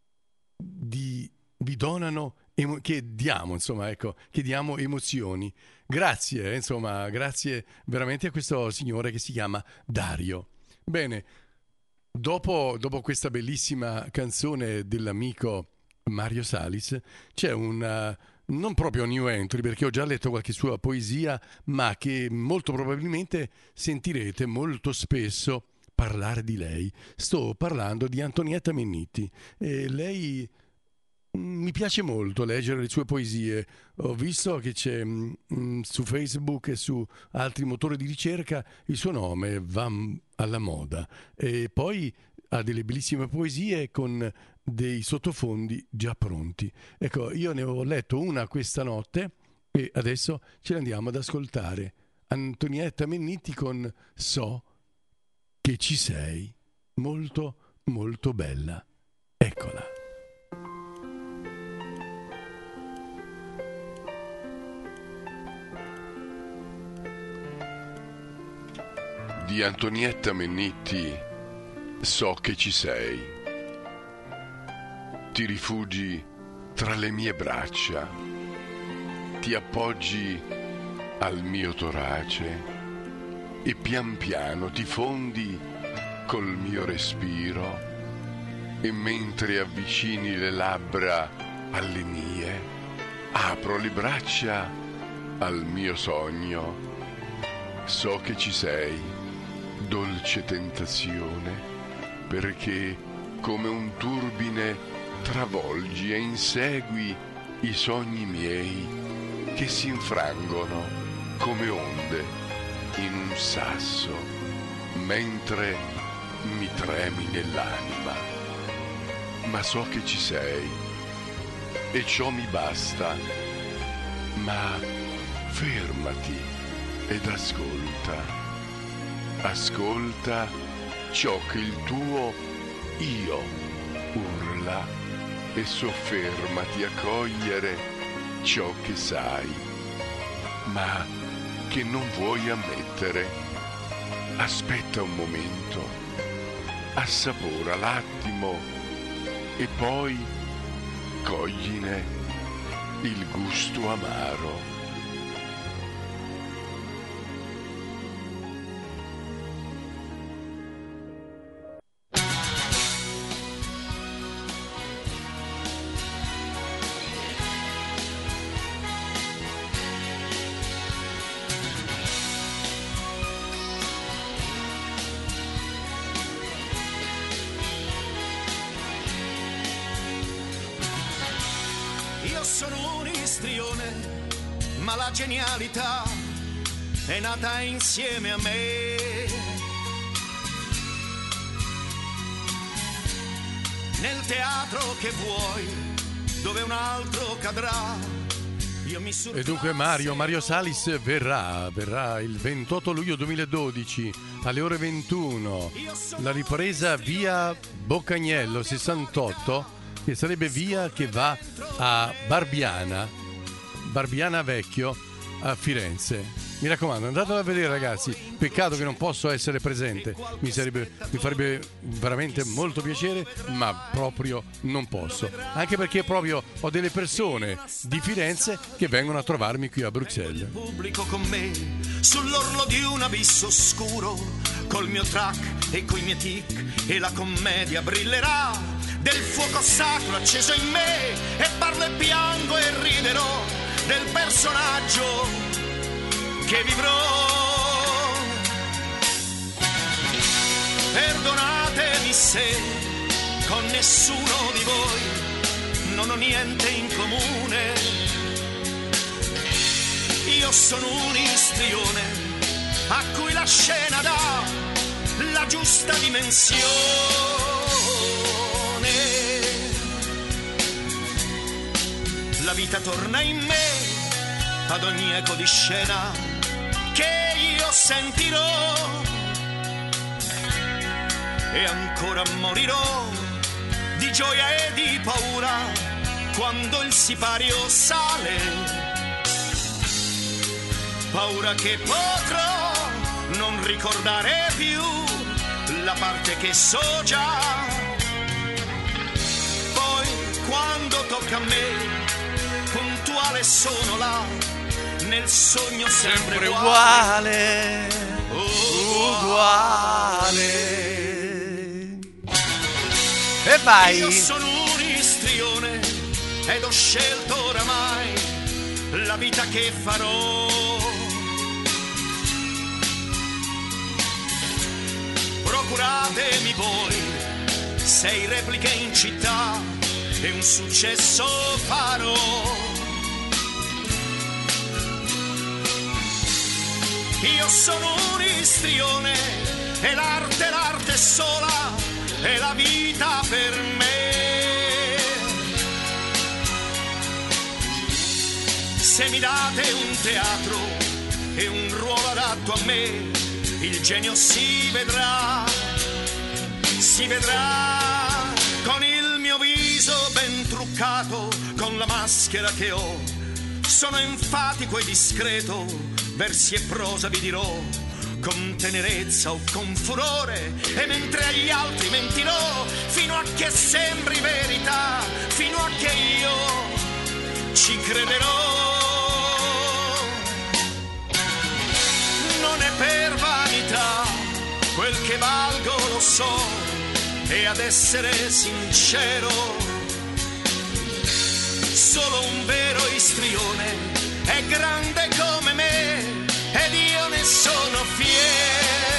vi donano, che diamo emozioni. Grazie, grazie veramente a questo signore che si chiama Dario. Bene, dopo questa bellissima canzone dell'amico Mario Salis c'è un non proprio new entry, perché ho già letto qualche sua poesia, ma che molto probabilmente sentirete molto spesso parlare di lei. Sto parlando di Antonietta Menniti. Lei mi piace molto leggere le sue poesie. Ho visto che c'è su Facebook e su altri motori di ricerca il suo nome va alla moda, e poi ha delle bellissime poesie con dei sottofondi già pronti. Ecco, io ne ho letto una questa notte e adesso ce l'andiamo ad ascoltare. Antonietta Menniti con So che ci sei, molto molto bella. Eccola. Di Antonietta Menniti, so che ci sei. Ti rifugi tra le mie braccia, ti appoggi al mio torace e pian piano ti fondi col mio respiro, e mentre avvicini le labbra alle mie, apro le braccia al mio sogno. So che ci sei, dolce tentazione, perché come un turbine travolgi e insegui i sogni miei che si infrangono come onde in un sasso, mentre mi tremi nell'anima. Ma so che ci sei e ciò mi basta. Ma fermati ed ascolta. Ascolta ciò che il tuo io urla e soffermati a cogliere ciò che sai, ma che non vuoi ammettere. Aspetta un momento, assapora l'attimo e poi cogline il gusto amaro. Ma la genialità è nata insieme a me. Nel teatro che vuoi, dove un altro cadrà. E dunque Mario Salis verrà il 28 luglio 2012 alle ore 21. La ripresa via Boccagnello 68, che sarebbe via che va a Barbiana Vecchio a Firenze. Mi raccomando, andatelo a vedere ragazzi. Peccato che non posso essere presente, mi farebbe veramente molto piacere, ma proprio non posso, anche perché proprio ho delle persone di Firenze che vengono a trovarmi qui a Bruxelles. Pubblico con me sull'orlo di un abisso oscuro, col mio track e coi miei tic, e la commedia brillerà del fuoco sacro acceso in me, e parlo e piango e riderò del personaggio che vivrò. Perdonatemi se con nessuno di voi non ho niente in comune. Io sono un istrione a cui la scena dà la giusta dimensione. La vita torna in me ad ogni eco di scena che io sentirò, e ancora morirò di gioia e di paura quando il sipario sale, paura che potrò non ricordare più la parte che so già. Poi quando tocca a me, puntuale sono là, nel sogno sempre uguale, uguale. E vai! Io sono un istrione ed ho scelto oramai la vita che farò. Procuratemi voi 6 repliche in città e un successo farò. Io sono un istrione e l'arte sola è la vita per me. Se mi date un teatro e un ruolo adatto a me, il genio si vedrà con il mio viso ben truccato, con la maschera che ho. Sono enfatico e discreto, versi e prosa vi dirò con tenerezza o con furore, e mentre agli altri mentirò fino a che sembri verità, fino a che io ci crederò. Non è per vanità, quel che valgo lo so, e ad essere sincero, solo un vero istrione è grande come me ed io ne sono fiero.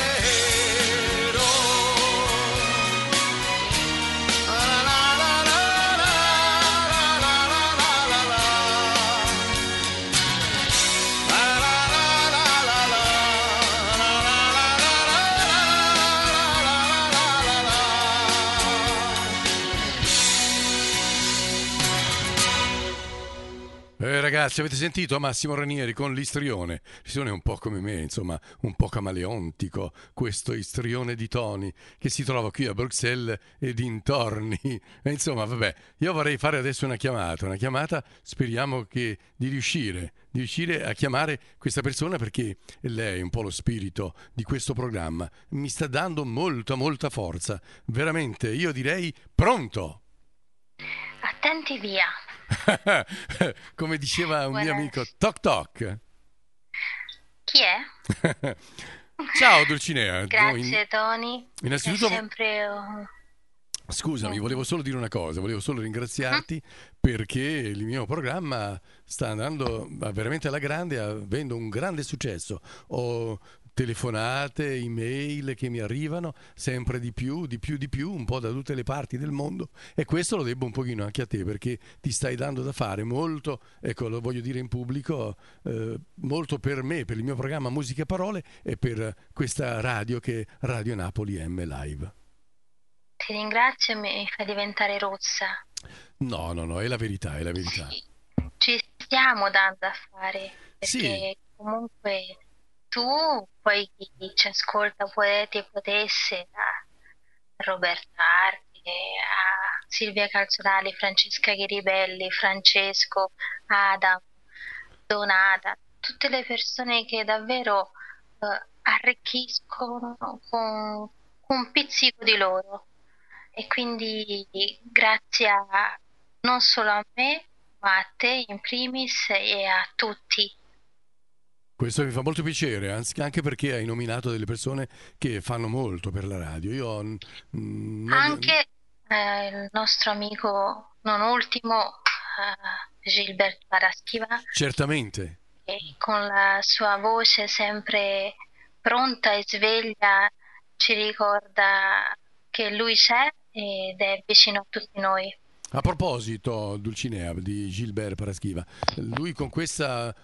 Ragazzi, avete sentito Massimo Ranieri con l'istrione? L'istrione è un po' come me, insomma, un po' camaleontico, questo istrione di Tony che si trova qui a Bruxelles e dintorni. E insomma, vabbè, io vorrei fare adesso una chiamata, speriamo di riuscire a chiamare questa persona, perché lei è un po' lo spirito di questo programma, mi sta dando molta forza, veramente, io direi pronto! Attenti via. Come diceva un mio amico, toc toc. Chi è? Ciao Dulcinea. Grazie Tony. Innanzitutto, è sempre... scusami, volevo solo dire una cosa, volevo solo ringraziarti perché il mio programma sta andando veramente alla grande, avendo un grande successo. Ho telefonate, email che mi arrivano sempre di più, un po' da tutte le parti del mondo, e questo lo debbo un pochino anche a te, perché ti stai dando da fare molto, ecco, lo voglio dire in pubblico, molto per me, per il mio programma Musica e Parole e per questa radio che è Radio Napoli M Live. Ti ringrazio e mi fai diventare rozza. No, è la verità. Ci stiamo dando da fare, perché sì. Comunque tu, poi chi ci ascolta, potesse, da Roberta Arti a Silvia Calzolari, Francesca Ghiribelli, Francesco, Adam, Donata, tutte le persone che davvero arricchiscono con un pizzico di loro. E quindi grazie non solo a me, ma a te in primis e a tutti. Questo mi fa molto piacere, anche perché hai nominato delle persone che fanno molto per la radio. Anche il nostro amico, non ultimo, Gilbert Paraschiva. Certamente. Che con la sua voce sempre pronta e sveglia ci ricorda che lui c'è ed è vicino a tutti noi. A proposito, Dulcinea, di Gilbert Paraschiva, lui con questa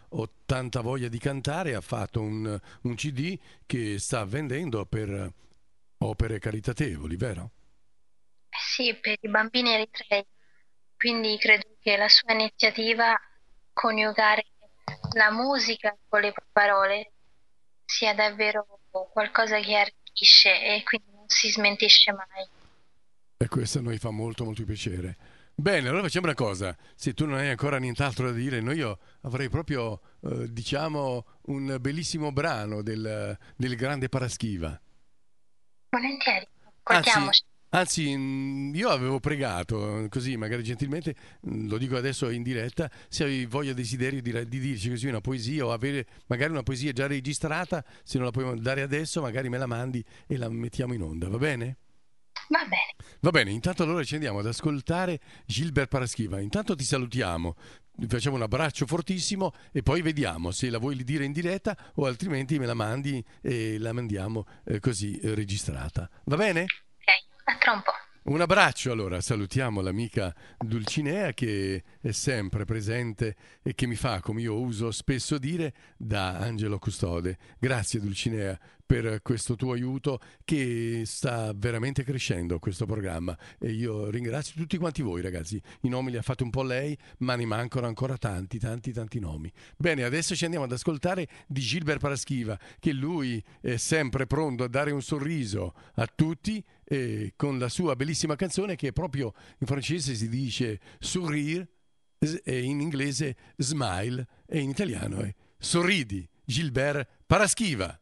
tanta voglia di cantare, ha fatto un CD che sta vendendo per opere caritatevoli, vero? Sì, per i bambini eritrei. Quindi credo che la sua iniziativa, coniugare la musica con le parole, sia davvero qualcosa che arricchisce e quindi non si smentisce mai. E questo a noi fa molto molto piacere. Bene, allora facciamo una cosa, se tu non hai ancora nient'altro da dire, io avrei proprio, diciamo, un bellissimo brano del grande Paraschiva. Volentieri, ascoltiamoci. Anzi, io avevo pregato, così magari gentilmente, lo dico adesso in diretta, se hai voglia, desiderio di dirci così una poesia o avere magari una poesia già registrata, se non la puoi dare adesso magari me la mandi e la mettiamo in onda, va bene? Va bene. Va bene, intanto allora ci andiamo ad ascoltare Gilbert Paraschiva. Intanto ti salutiamo, ti facciamo un abbraccio fortissimo e poi vediamo se la vuoi dire in diretta o altrimenti me la mandi e la mandiamo così registrata. Va bene? Ok, a tra un po'. Un abbraccio allora, salutiamo l'amica Dulcinea che è sempre presente e che mi fa, come io uso spesso dire, da angelo custode. Grazie Dulcinea per questo tuo aiuto che sta veramente crescendo questo programma e io ringrazio tutti quanti voi ragazzi. I nomi li ha fatti un po' lei, ma ne mancano ancora tanti nomi. Bene, adesso ci andiamo ad ascoltare di Gilbert Paraschiva, che lui è sempre pronto a dare un sorriso a tutti e con la sua bellissima canzone che proprio in francese si dice sourire e in inglese smile e in italiano è sorridi. Gilbert Paraschiva.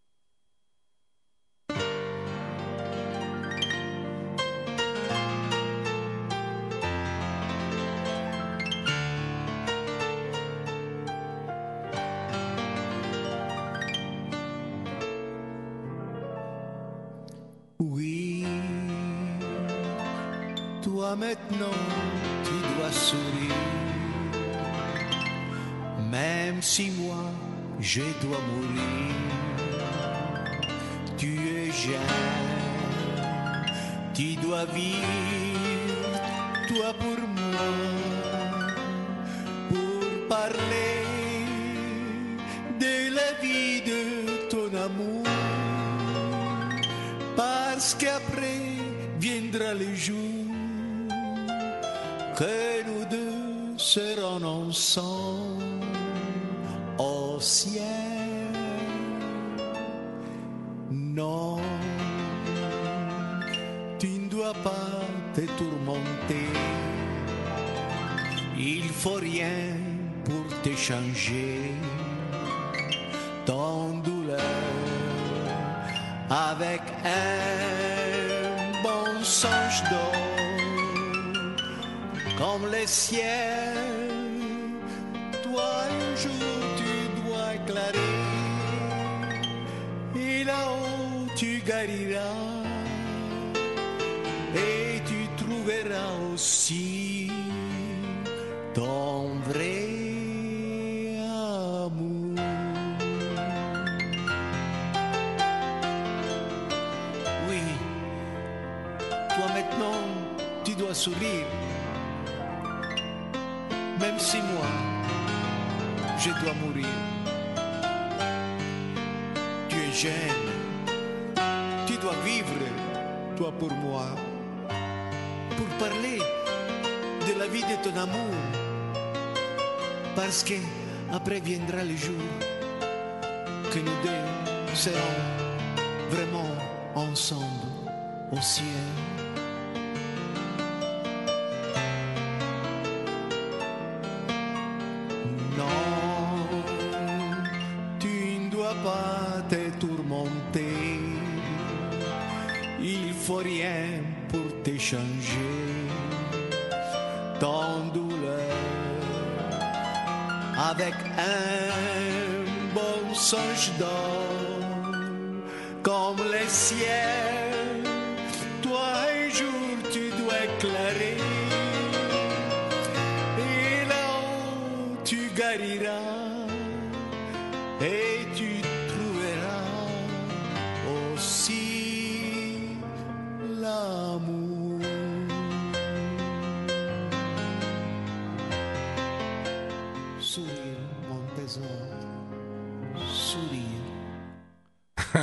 Oui, toi maintenant tu dois sourire, même si moi je dois mourir. Tu es jeune, tu dois vivre, toi pour moi, pour parler de la vie de ton amour. Parce qu'après viendra le jour que nous deux serons ensemble au ciel. Non, tu ne dois pas te tourmenter, il faut rien pour te changer ton douleur. Avec un bon songe d'or, comme le ciel, toi un jour tu dois éclairer, et là-haut tu guériras, et tu trouveras aussi ton vrai amour. Maintenant, tu dois sourire, même si moi, je dois mourir. Tu es jeune, tu dois vivre, toi pour moi, pour parler de la vie de ton amour, parce que après viendra le jour que nous deux serons vraiment ensemble au ciel. Te tourmenter, il faut rien pour te changer ton douleur avec un bon songe d'or comme le ciel. Toi un jour tu dois éclairer et là tu guériras et tu aussi l'amour. Sourire, mon trésor.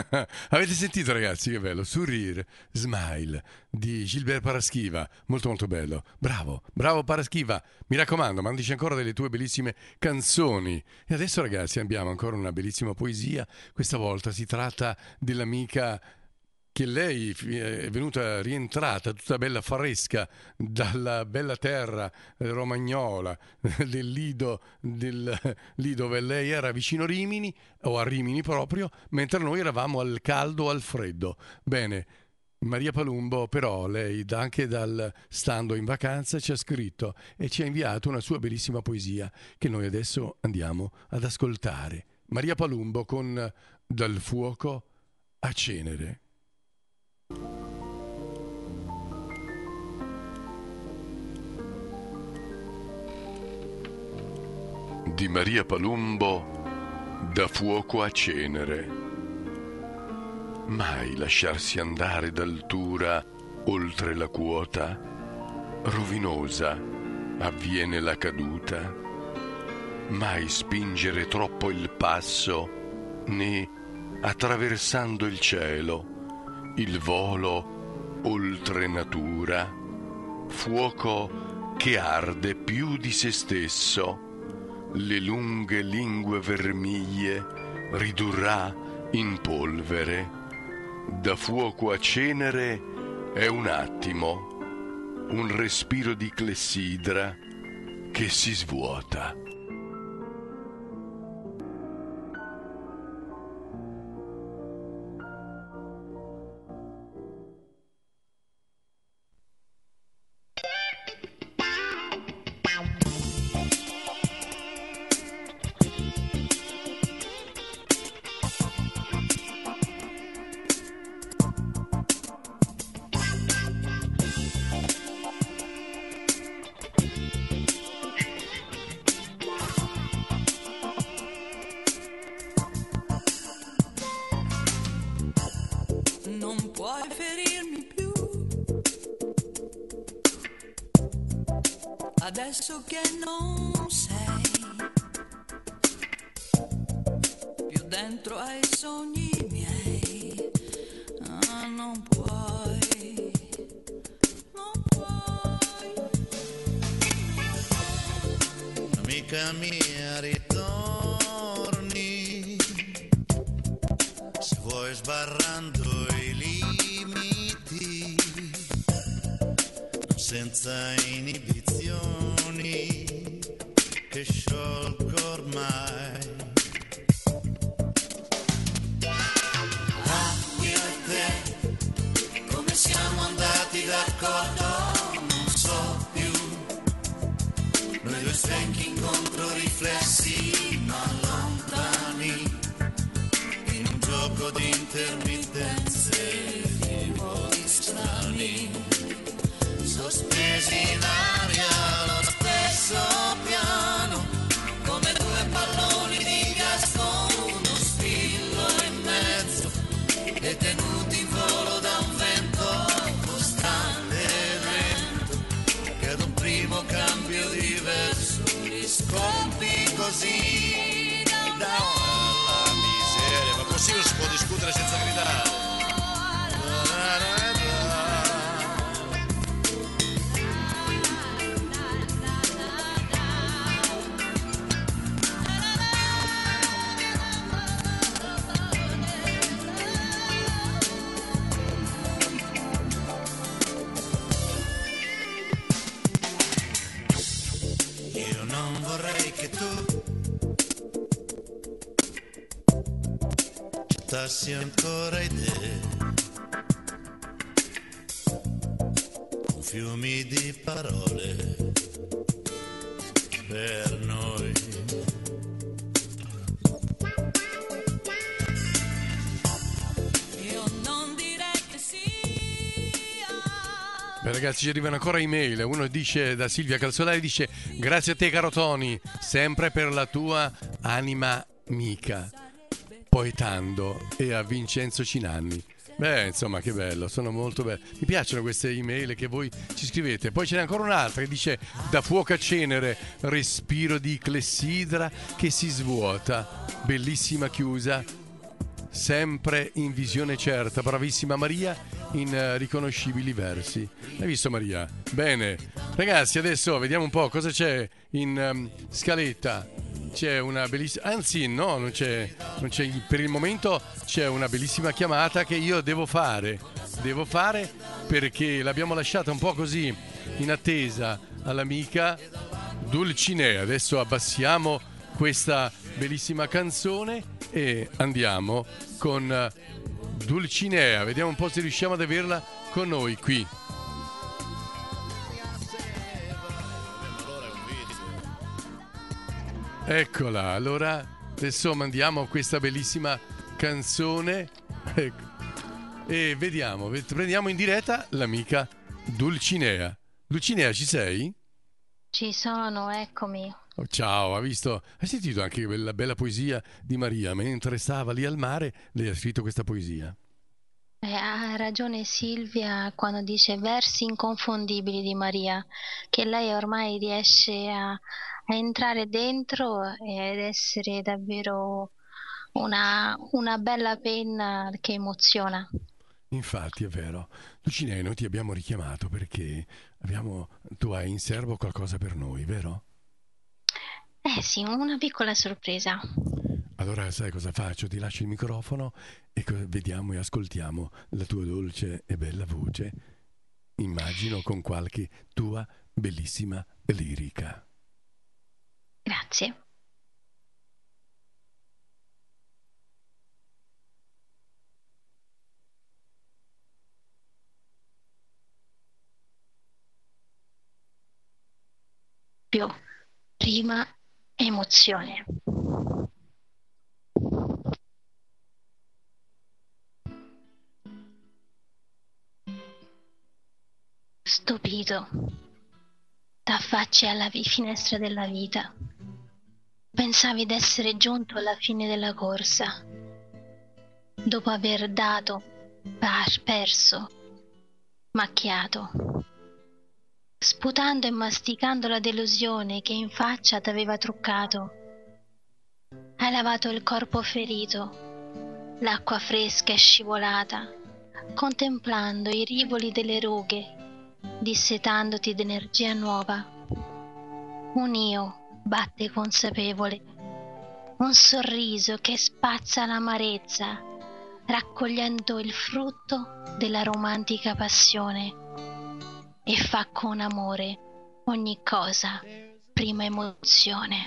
Avete sentito, ragazzi, che bello? Sourire, Smile di Gilbert Paraschiva, molto molto bello. Bravo Paraschiva, mi raccomando, mandici ancora delle tue bellissime canzoni. E adesso, ragazzi, abbiamo ancora una bellissima poesia. Questa volta si tratta dell'amica che lei è venuta rientrata tutta bella fresca dalla bella terra romagnola del Lido dove lei era vicino Rimini, o a Rimini proprio, mentre noi eravamo al caldo, al freddo. Bene, Maria Palumbo però lei anche stando in vacanza ci ha scritto e ci ha inviato una sua bellissima poesia che noi adesso andiamo ad ascoltare. Maria Palumbo con Dal fuoco a cenere. Di Maria Palumbo, Da fuoco a cenere. Mai lasciarsi andare d'altura oltre la quota, rovinosa avviene la caduta. Mai spingere troppo il passo, né attraversando il cielo, il volo oltre natura, fuoco che arde più di se stesso, le lunghe lingue vermiglie ridurrà in polvere. Da fuoco a cenere è un attimo, un respiro di clessidra che si svuota. Adesso che non sei più dentro ai sogni miei, non puoi, non puoi. Amica mia, ritorni, se vuoi sbarrando i limiti, senza inibizioni che sciolgo ormai. Io e te, come siamo andati d'accordo, non so più. Noi due specchi incontro riflessi ma lontani, in un gioco di intermittenze, di voli strani, sospesi in aria allo stesso piano, come due palloni di gas con uno spillo in mezzo, e tenuti in volo da un vento costante e lento, che ad un primo cambio diverso li scompi così dalla miseria. Ma così non si può discutere senza gridare. Gettassi ancora idee, con fiumi di parole per noi. Io non direi che sia. Beh, ragazzi, ci arrivano ancora email. Uno dice, da Silvia Calzolari, dice: grazie a te caro Tony, sempre per la tua anima amica, poetando, e a Vincenzo Cinanni. Beh, insomma, che bello, sono molto belli. Mi piacciono queste email che voi ci scrivete. Poi ce n'è ancora un'altra che dice: da fuoco a cenere, respiro di clessidra che si svuota. Bellissima chiusa. sempre in visione certa. Bravissima Maria, in riconoscibili versi. Hai visto Maria? Bene. Ragazzi, adesso vediamo un po' cosa c'è in scaletta. C'è una bellissima... Anzi, no, non c'è... Per il momento c'è una bellissima chiamata che io devo fare perché l'abbiamo lasciata un po' così in attesa all'amica Dulcinea. Adesso abbassiamo questa bellissima canzone e andiamo con Dulcinea. Vediamo un po' se riusciamo ad averla con noi qui. Eccola, allora adesso mandiamo questa bellissima canzone e vediamo, prendiamo in diretta l'amica Dulcinea. Dulcinea, ci sei? Ci sono, eccomi. Oh, ciao, hai sentito anche la bella poesia di Maria? Mentre stava lì al mare, lei ha scritto questa poesia. Ha ragione Silvia quando dice versi inconfondibili di Maria, che lei ormai riesce a entrare dentro ed essere davvero una bella penna che emoziona. Infatti è vero. Dulcinea, noi ti abbiamo richiamato perché tu hai in serbo qualcosa per noi, vero? Sì, una piccola sorpresa. Allora sai cosa faccio? Ti lascio il microfono e vediamo e ascoltiamo la tua dolce e bella voce, immagino con qualche tua bellissima lirica. Grazie. Prima emozione. Stupito, t'affacci alla finestra della vita. Pensavi d'essere giunto alla fine della corsa, dopo aver dato, perso, macchiato, sputando e masticando la delusione che in faccia t'aveva truccato. Hai lavato il corpo ferito, l'acqua fresca è scivolata, contemplando i rivoli delle rughe, dissetandoti d'energia nuova. Un io batte consapevole, un sorriso che spazza l'amarezza, raccogliendo il frutto della romantica passione, e fa con amore ogni cosa prima emozione.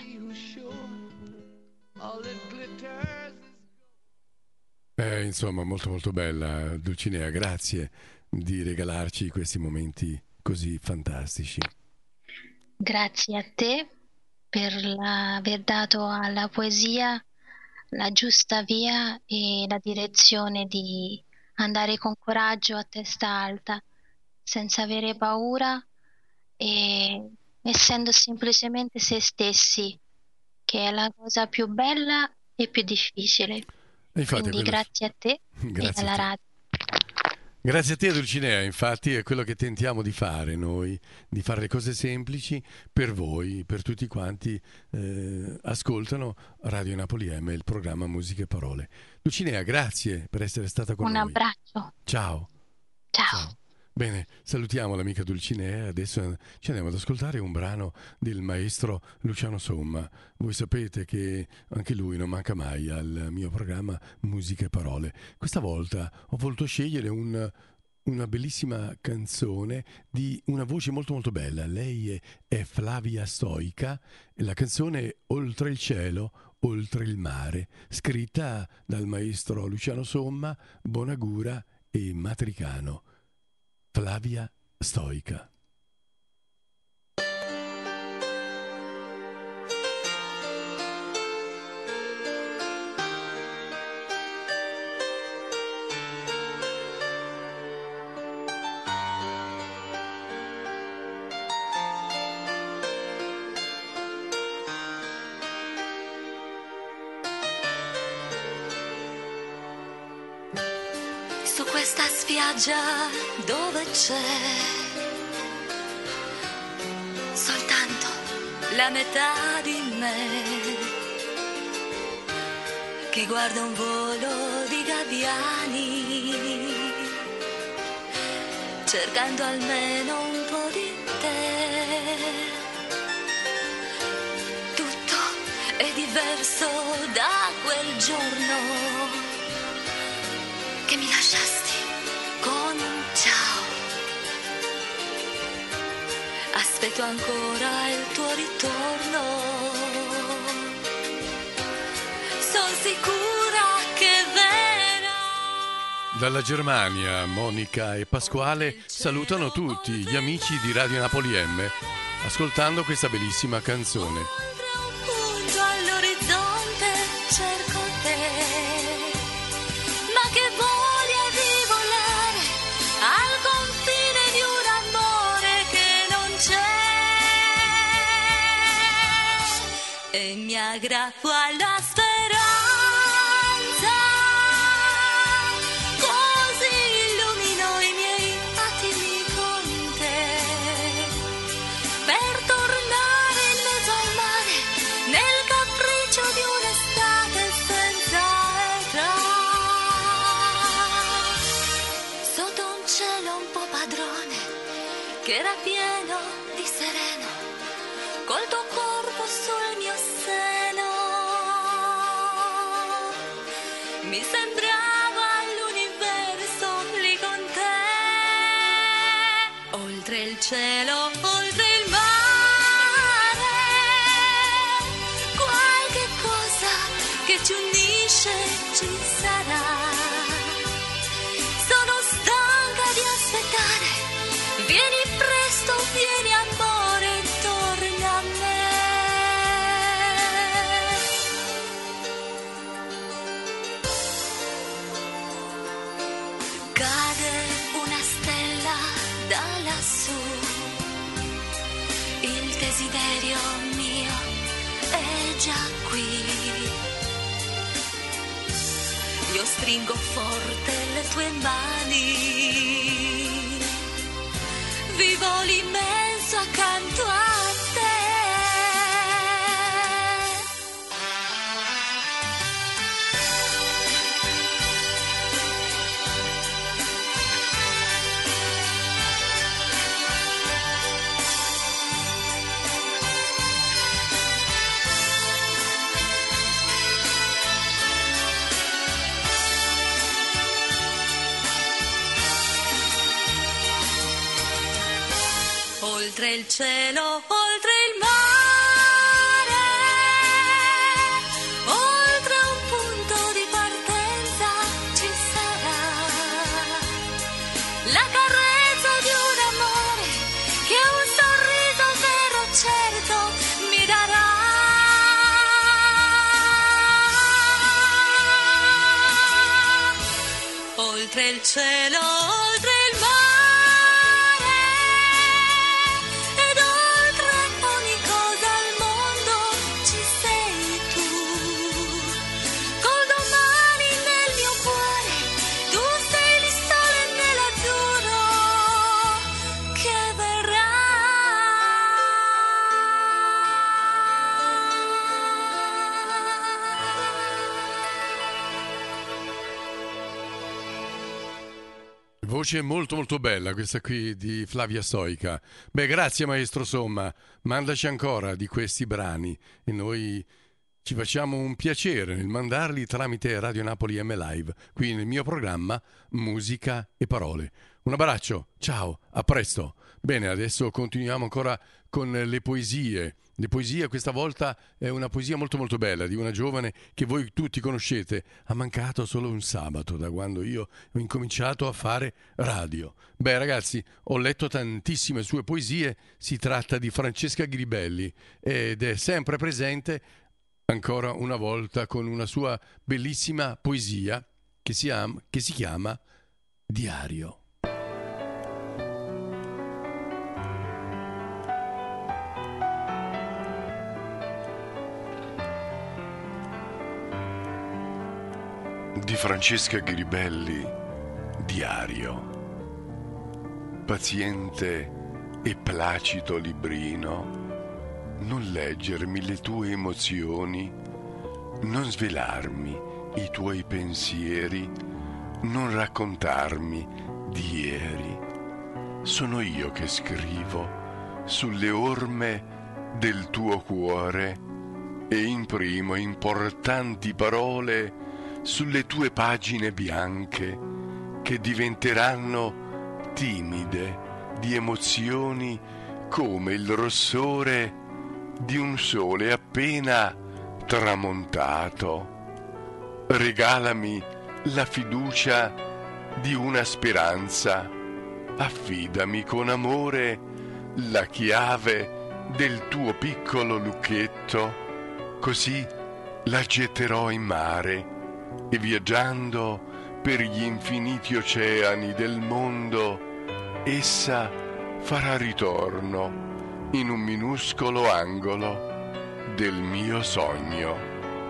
Insomma, molto molto bella Dulcinea, grazie di regalarci questi momenti così fantastici. Grazie a te per aver dato alla poesia la giusta via e la direzione di andare con coraggio a testa alta, senza avere paura e essendo semplicemente se stessi, che è la cosa più bella e più difficile. Quindi grazie a te e alla radio. Grazie a te Dulcinea, infatti è quello che tentiamo di fare noi, di fare le cose semplici per voi, per tutti quanti ascoltano Radio Napoli M, il programma Musica e Parole. Dulcinea, grazie per essere stata con noi. Un abbraccio. Ciao. Ciao. Bene, salutiamo l'amica Dulcinea, adesso ci andiamo ad ascoltare un brano del maestro Luciano Somma. Voi sapete che anche lui non manca mai al mio programma Musica e Parole. Questa volta ho voluto scegliere una bellissima canzone di una voce molto molto bella. Lei è Flavia Stoica e la canzone è Oltre il cielo, oltre il mare, scritta dal maestro Luciano Somma, Bonagura e Matricano. Flavia Stoica. Su questa spiaggia dove c'è soltanto la metà di me che guarda un volo di gabbiani, cercando almeno un po' di te. Tutto è diverso da quel giorno che mi lasciasti con un ciao. Aspetto ancora il tuo ritorno, sono sicura che verrà. Dalla Germania, Monica e Pasquale salutano tutti gli amici di Radio Napoli M, ascoltando questa bellissima canzone. Punto all'orizzonte cerco te, ma che voglia di volare al confine di un amore che non c'è, e mi aggrappo alla speranza, così illumino i miei attimi con te, per tornare in mezzo al mare nel capriccio di un'estate senza età, sotto un cielo un po' padrone che era pieno di sereno, col tuo corpo sul mio seno. Mi sembrava l'universo lì con te, oltre il cielo, oltre il mare, qualche cosa che ci unisce ci sarà. Sono stanca di aspettare, vieni presto, vieni amore, torna a me. Cade una stella da lassù, il desiderio mio è già qui. Io stringo forte le tue mani, vivo l'immenso accanto a te. Oltre il cielo, oltre il mare, oltre un punto di partenza ci sarà la carezza di un amore che un sorriso vero certo mi darà. Oltre il cielo, oltre il mare, Voce molto molto bella questa qui di Flavia Stoica. Beh, grazie maestro Somma, mandaci ancora di questi brani e noi ci facciamo un piacere nel mandarli tramite Radio Napoli M Live, qui nel mio programma Musica e Parole. Un abbraccio, ciao, a presto. Bene, adesso continuiamo ancora con le poesie. Le poesie questa volta è una poesia molto molto bella di una giovane che voi tutti conoscete. Ha mancato solo un sabato da quando io ho incominciato a fare radio. Beh ragazzi, ho letto tantissime sue poesie. Si tratta di Francesca Gribelli ed è sempre presente ancora una volta con una sua bellissima poesia che si chiama Diario. Di Francesca Gribelli, Diario. Paziente e placido librino, non leggermi le tue emozioni, non svelarmi i tuoi pensieri, non raccontarmi di ieri. Sono io che scrivo sulle orme del tuo cuore e imprimo importanti parole sulle tue pagine bianche che diventeranno timide di emozioni come il rossore di un sole appena tramontato. Regalami la fiducia di una speranza, affidami con amore la chiave del tuo piccolo lucchetto, così la getterò in mare e viaggiando per gli infiniti oceani del mondo, essa farà ritorno in un minuscolo angolo del mio sogno.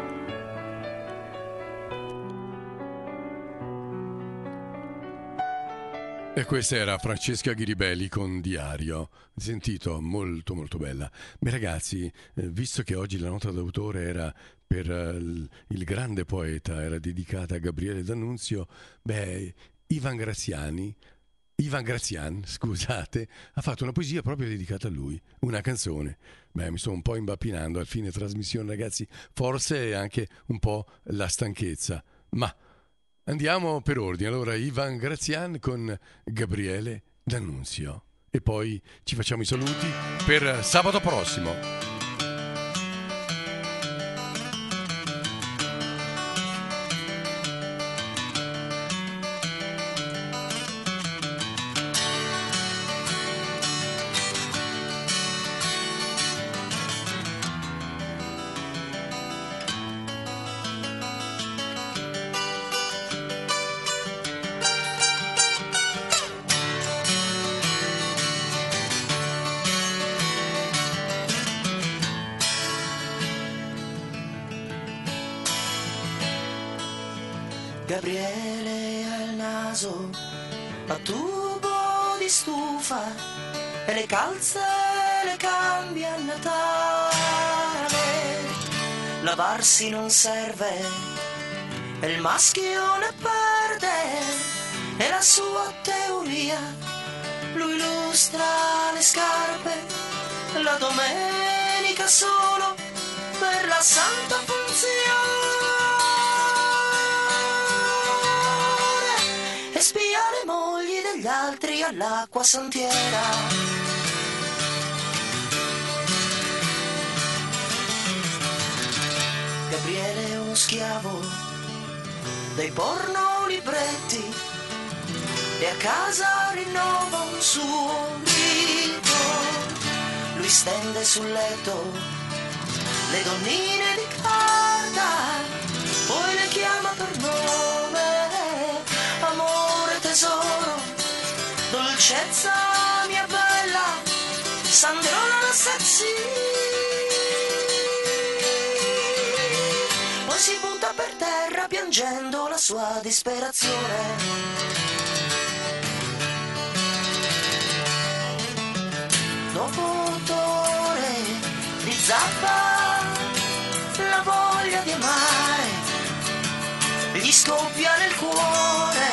E questa era Francesca Ghiribelli con Diario. Sentito, molto molto bella. Beh ragazzi, visto che oggi la nota d'autore era per il grande poeta, era dedicata a Gabriele D'Annunzio, Ivan Grazian, scusate, ha fatto una poesia proprio dedicata a lui, una canzone. Mi sto un po' imbappinando al fine trasmissione, ragazzi, forse anche un po' la stanchezza, ma andiamo per ordine. Allora, Ivan Grazian con Gabriele D'Annunzio e poi ci facciamo i saluti per sabato prossimo. Gabriele al naso, a tubo di stufa e le calze le cambia a Natale. Lavarsi non serve e il maschio ne perde, è la sua teoria. Lui lustra le scarpe la domenica solo per la santa funzione e spia le mogli degli altri all'acqua santiera. Gabriele è uno schiavo dei pornolibretti e a casa rinnova un suo rito. Lui stende sul letto le donnine di carta, poi le chiama per nome: amore, tesoro, dolcezza mia bella, Sandrona la sexy. Poi si butta per terra piangendo la sua disperazione. Dopo 8 ore di zappa, la voglia di amare gli scoppia nel cuore.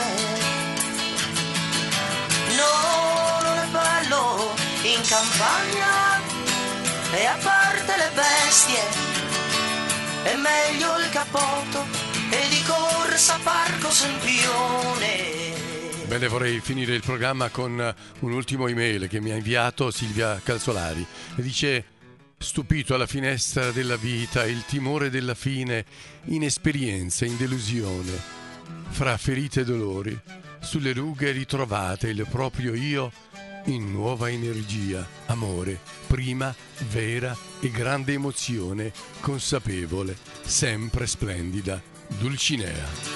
No, non è bello in campagna e a parte le bestie è meglio il cappotto e di corsa Parco Sempione. Bene, vorrei finire il programma con un ultimo email che mi ha inviato Silvia Calzolari e dice: stupito alla finestra della vita, il timore della fine, inesperienza, in delusione, fra ferite e dolori, sulle rughe ritrovate il proprio io in nuova energia, amore, prima, vera e grande emozione, consapevole, sempre splendida, Dulcinea.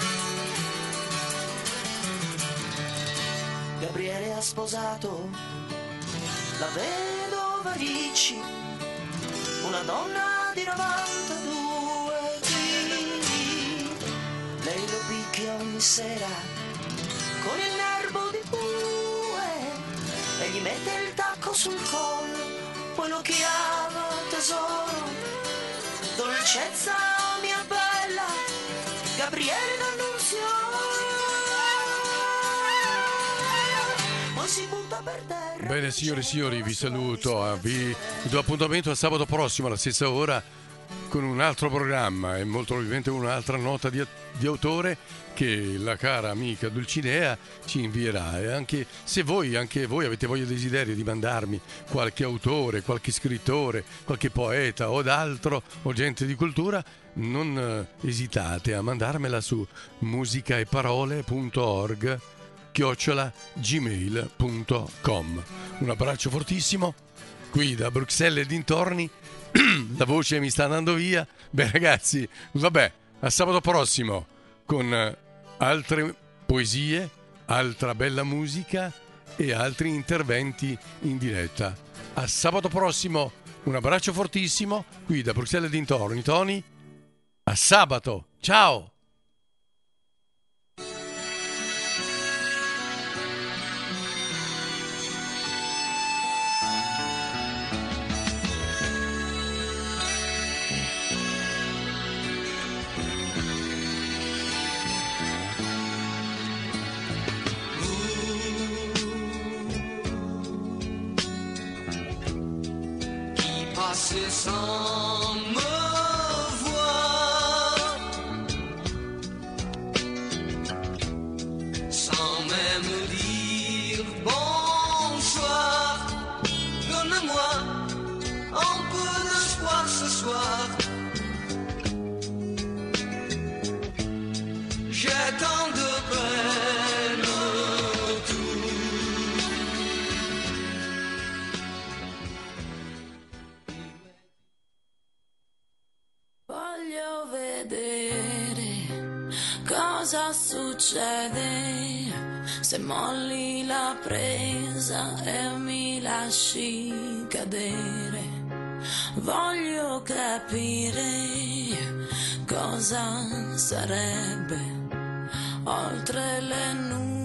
Gabriele ha sposato la vedova Ricci, una donna di 92 kg. Lei lo picchia ogni sera con il nervo di bue e gli mette il tacco sul collo, poi lo chiama tesoro, dolcezza mia bella, Gabriele D'Annunzio. si butta per terra. Bene, signore e signori, vi saluto. Vi do appuntamento a sabato prossimo alla stessa ora con un altro programma e molto probabilmente un'altra nota di autore che la cara amica Dulcinea ci invierà. E anche voi avete voglia e desiderio di mandarmi qualche autore, qualche scrittore, qualche poeta o d'altro o gente di cultura, non esitate a mandarmela su musicaeparole.org @gmail.com. Un abbraccio fortissimo qui da Bruxelles e dintorni. La voce mi sta andando via. Beh ragazzi, vabbè, a sabato prossimo con altre poesie, altra bella musica e altri interventi in diretta. A sabato prossimo, un abbraccio fortissimo qui da Bruxelles e dintorni. Tony, a sabato, ciao! Passer sans me voir, sans même dire bonsoir. Donne-moi un peu d'espoir ce soir. J'ai tant de peine autour. Voglio vedere cosa succede se molli la presa e mi lasci cadere. Voglio capire cosa sarebbe oltre le nuvole.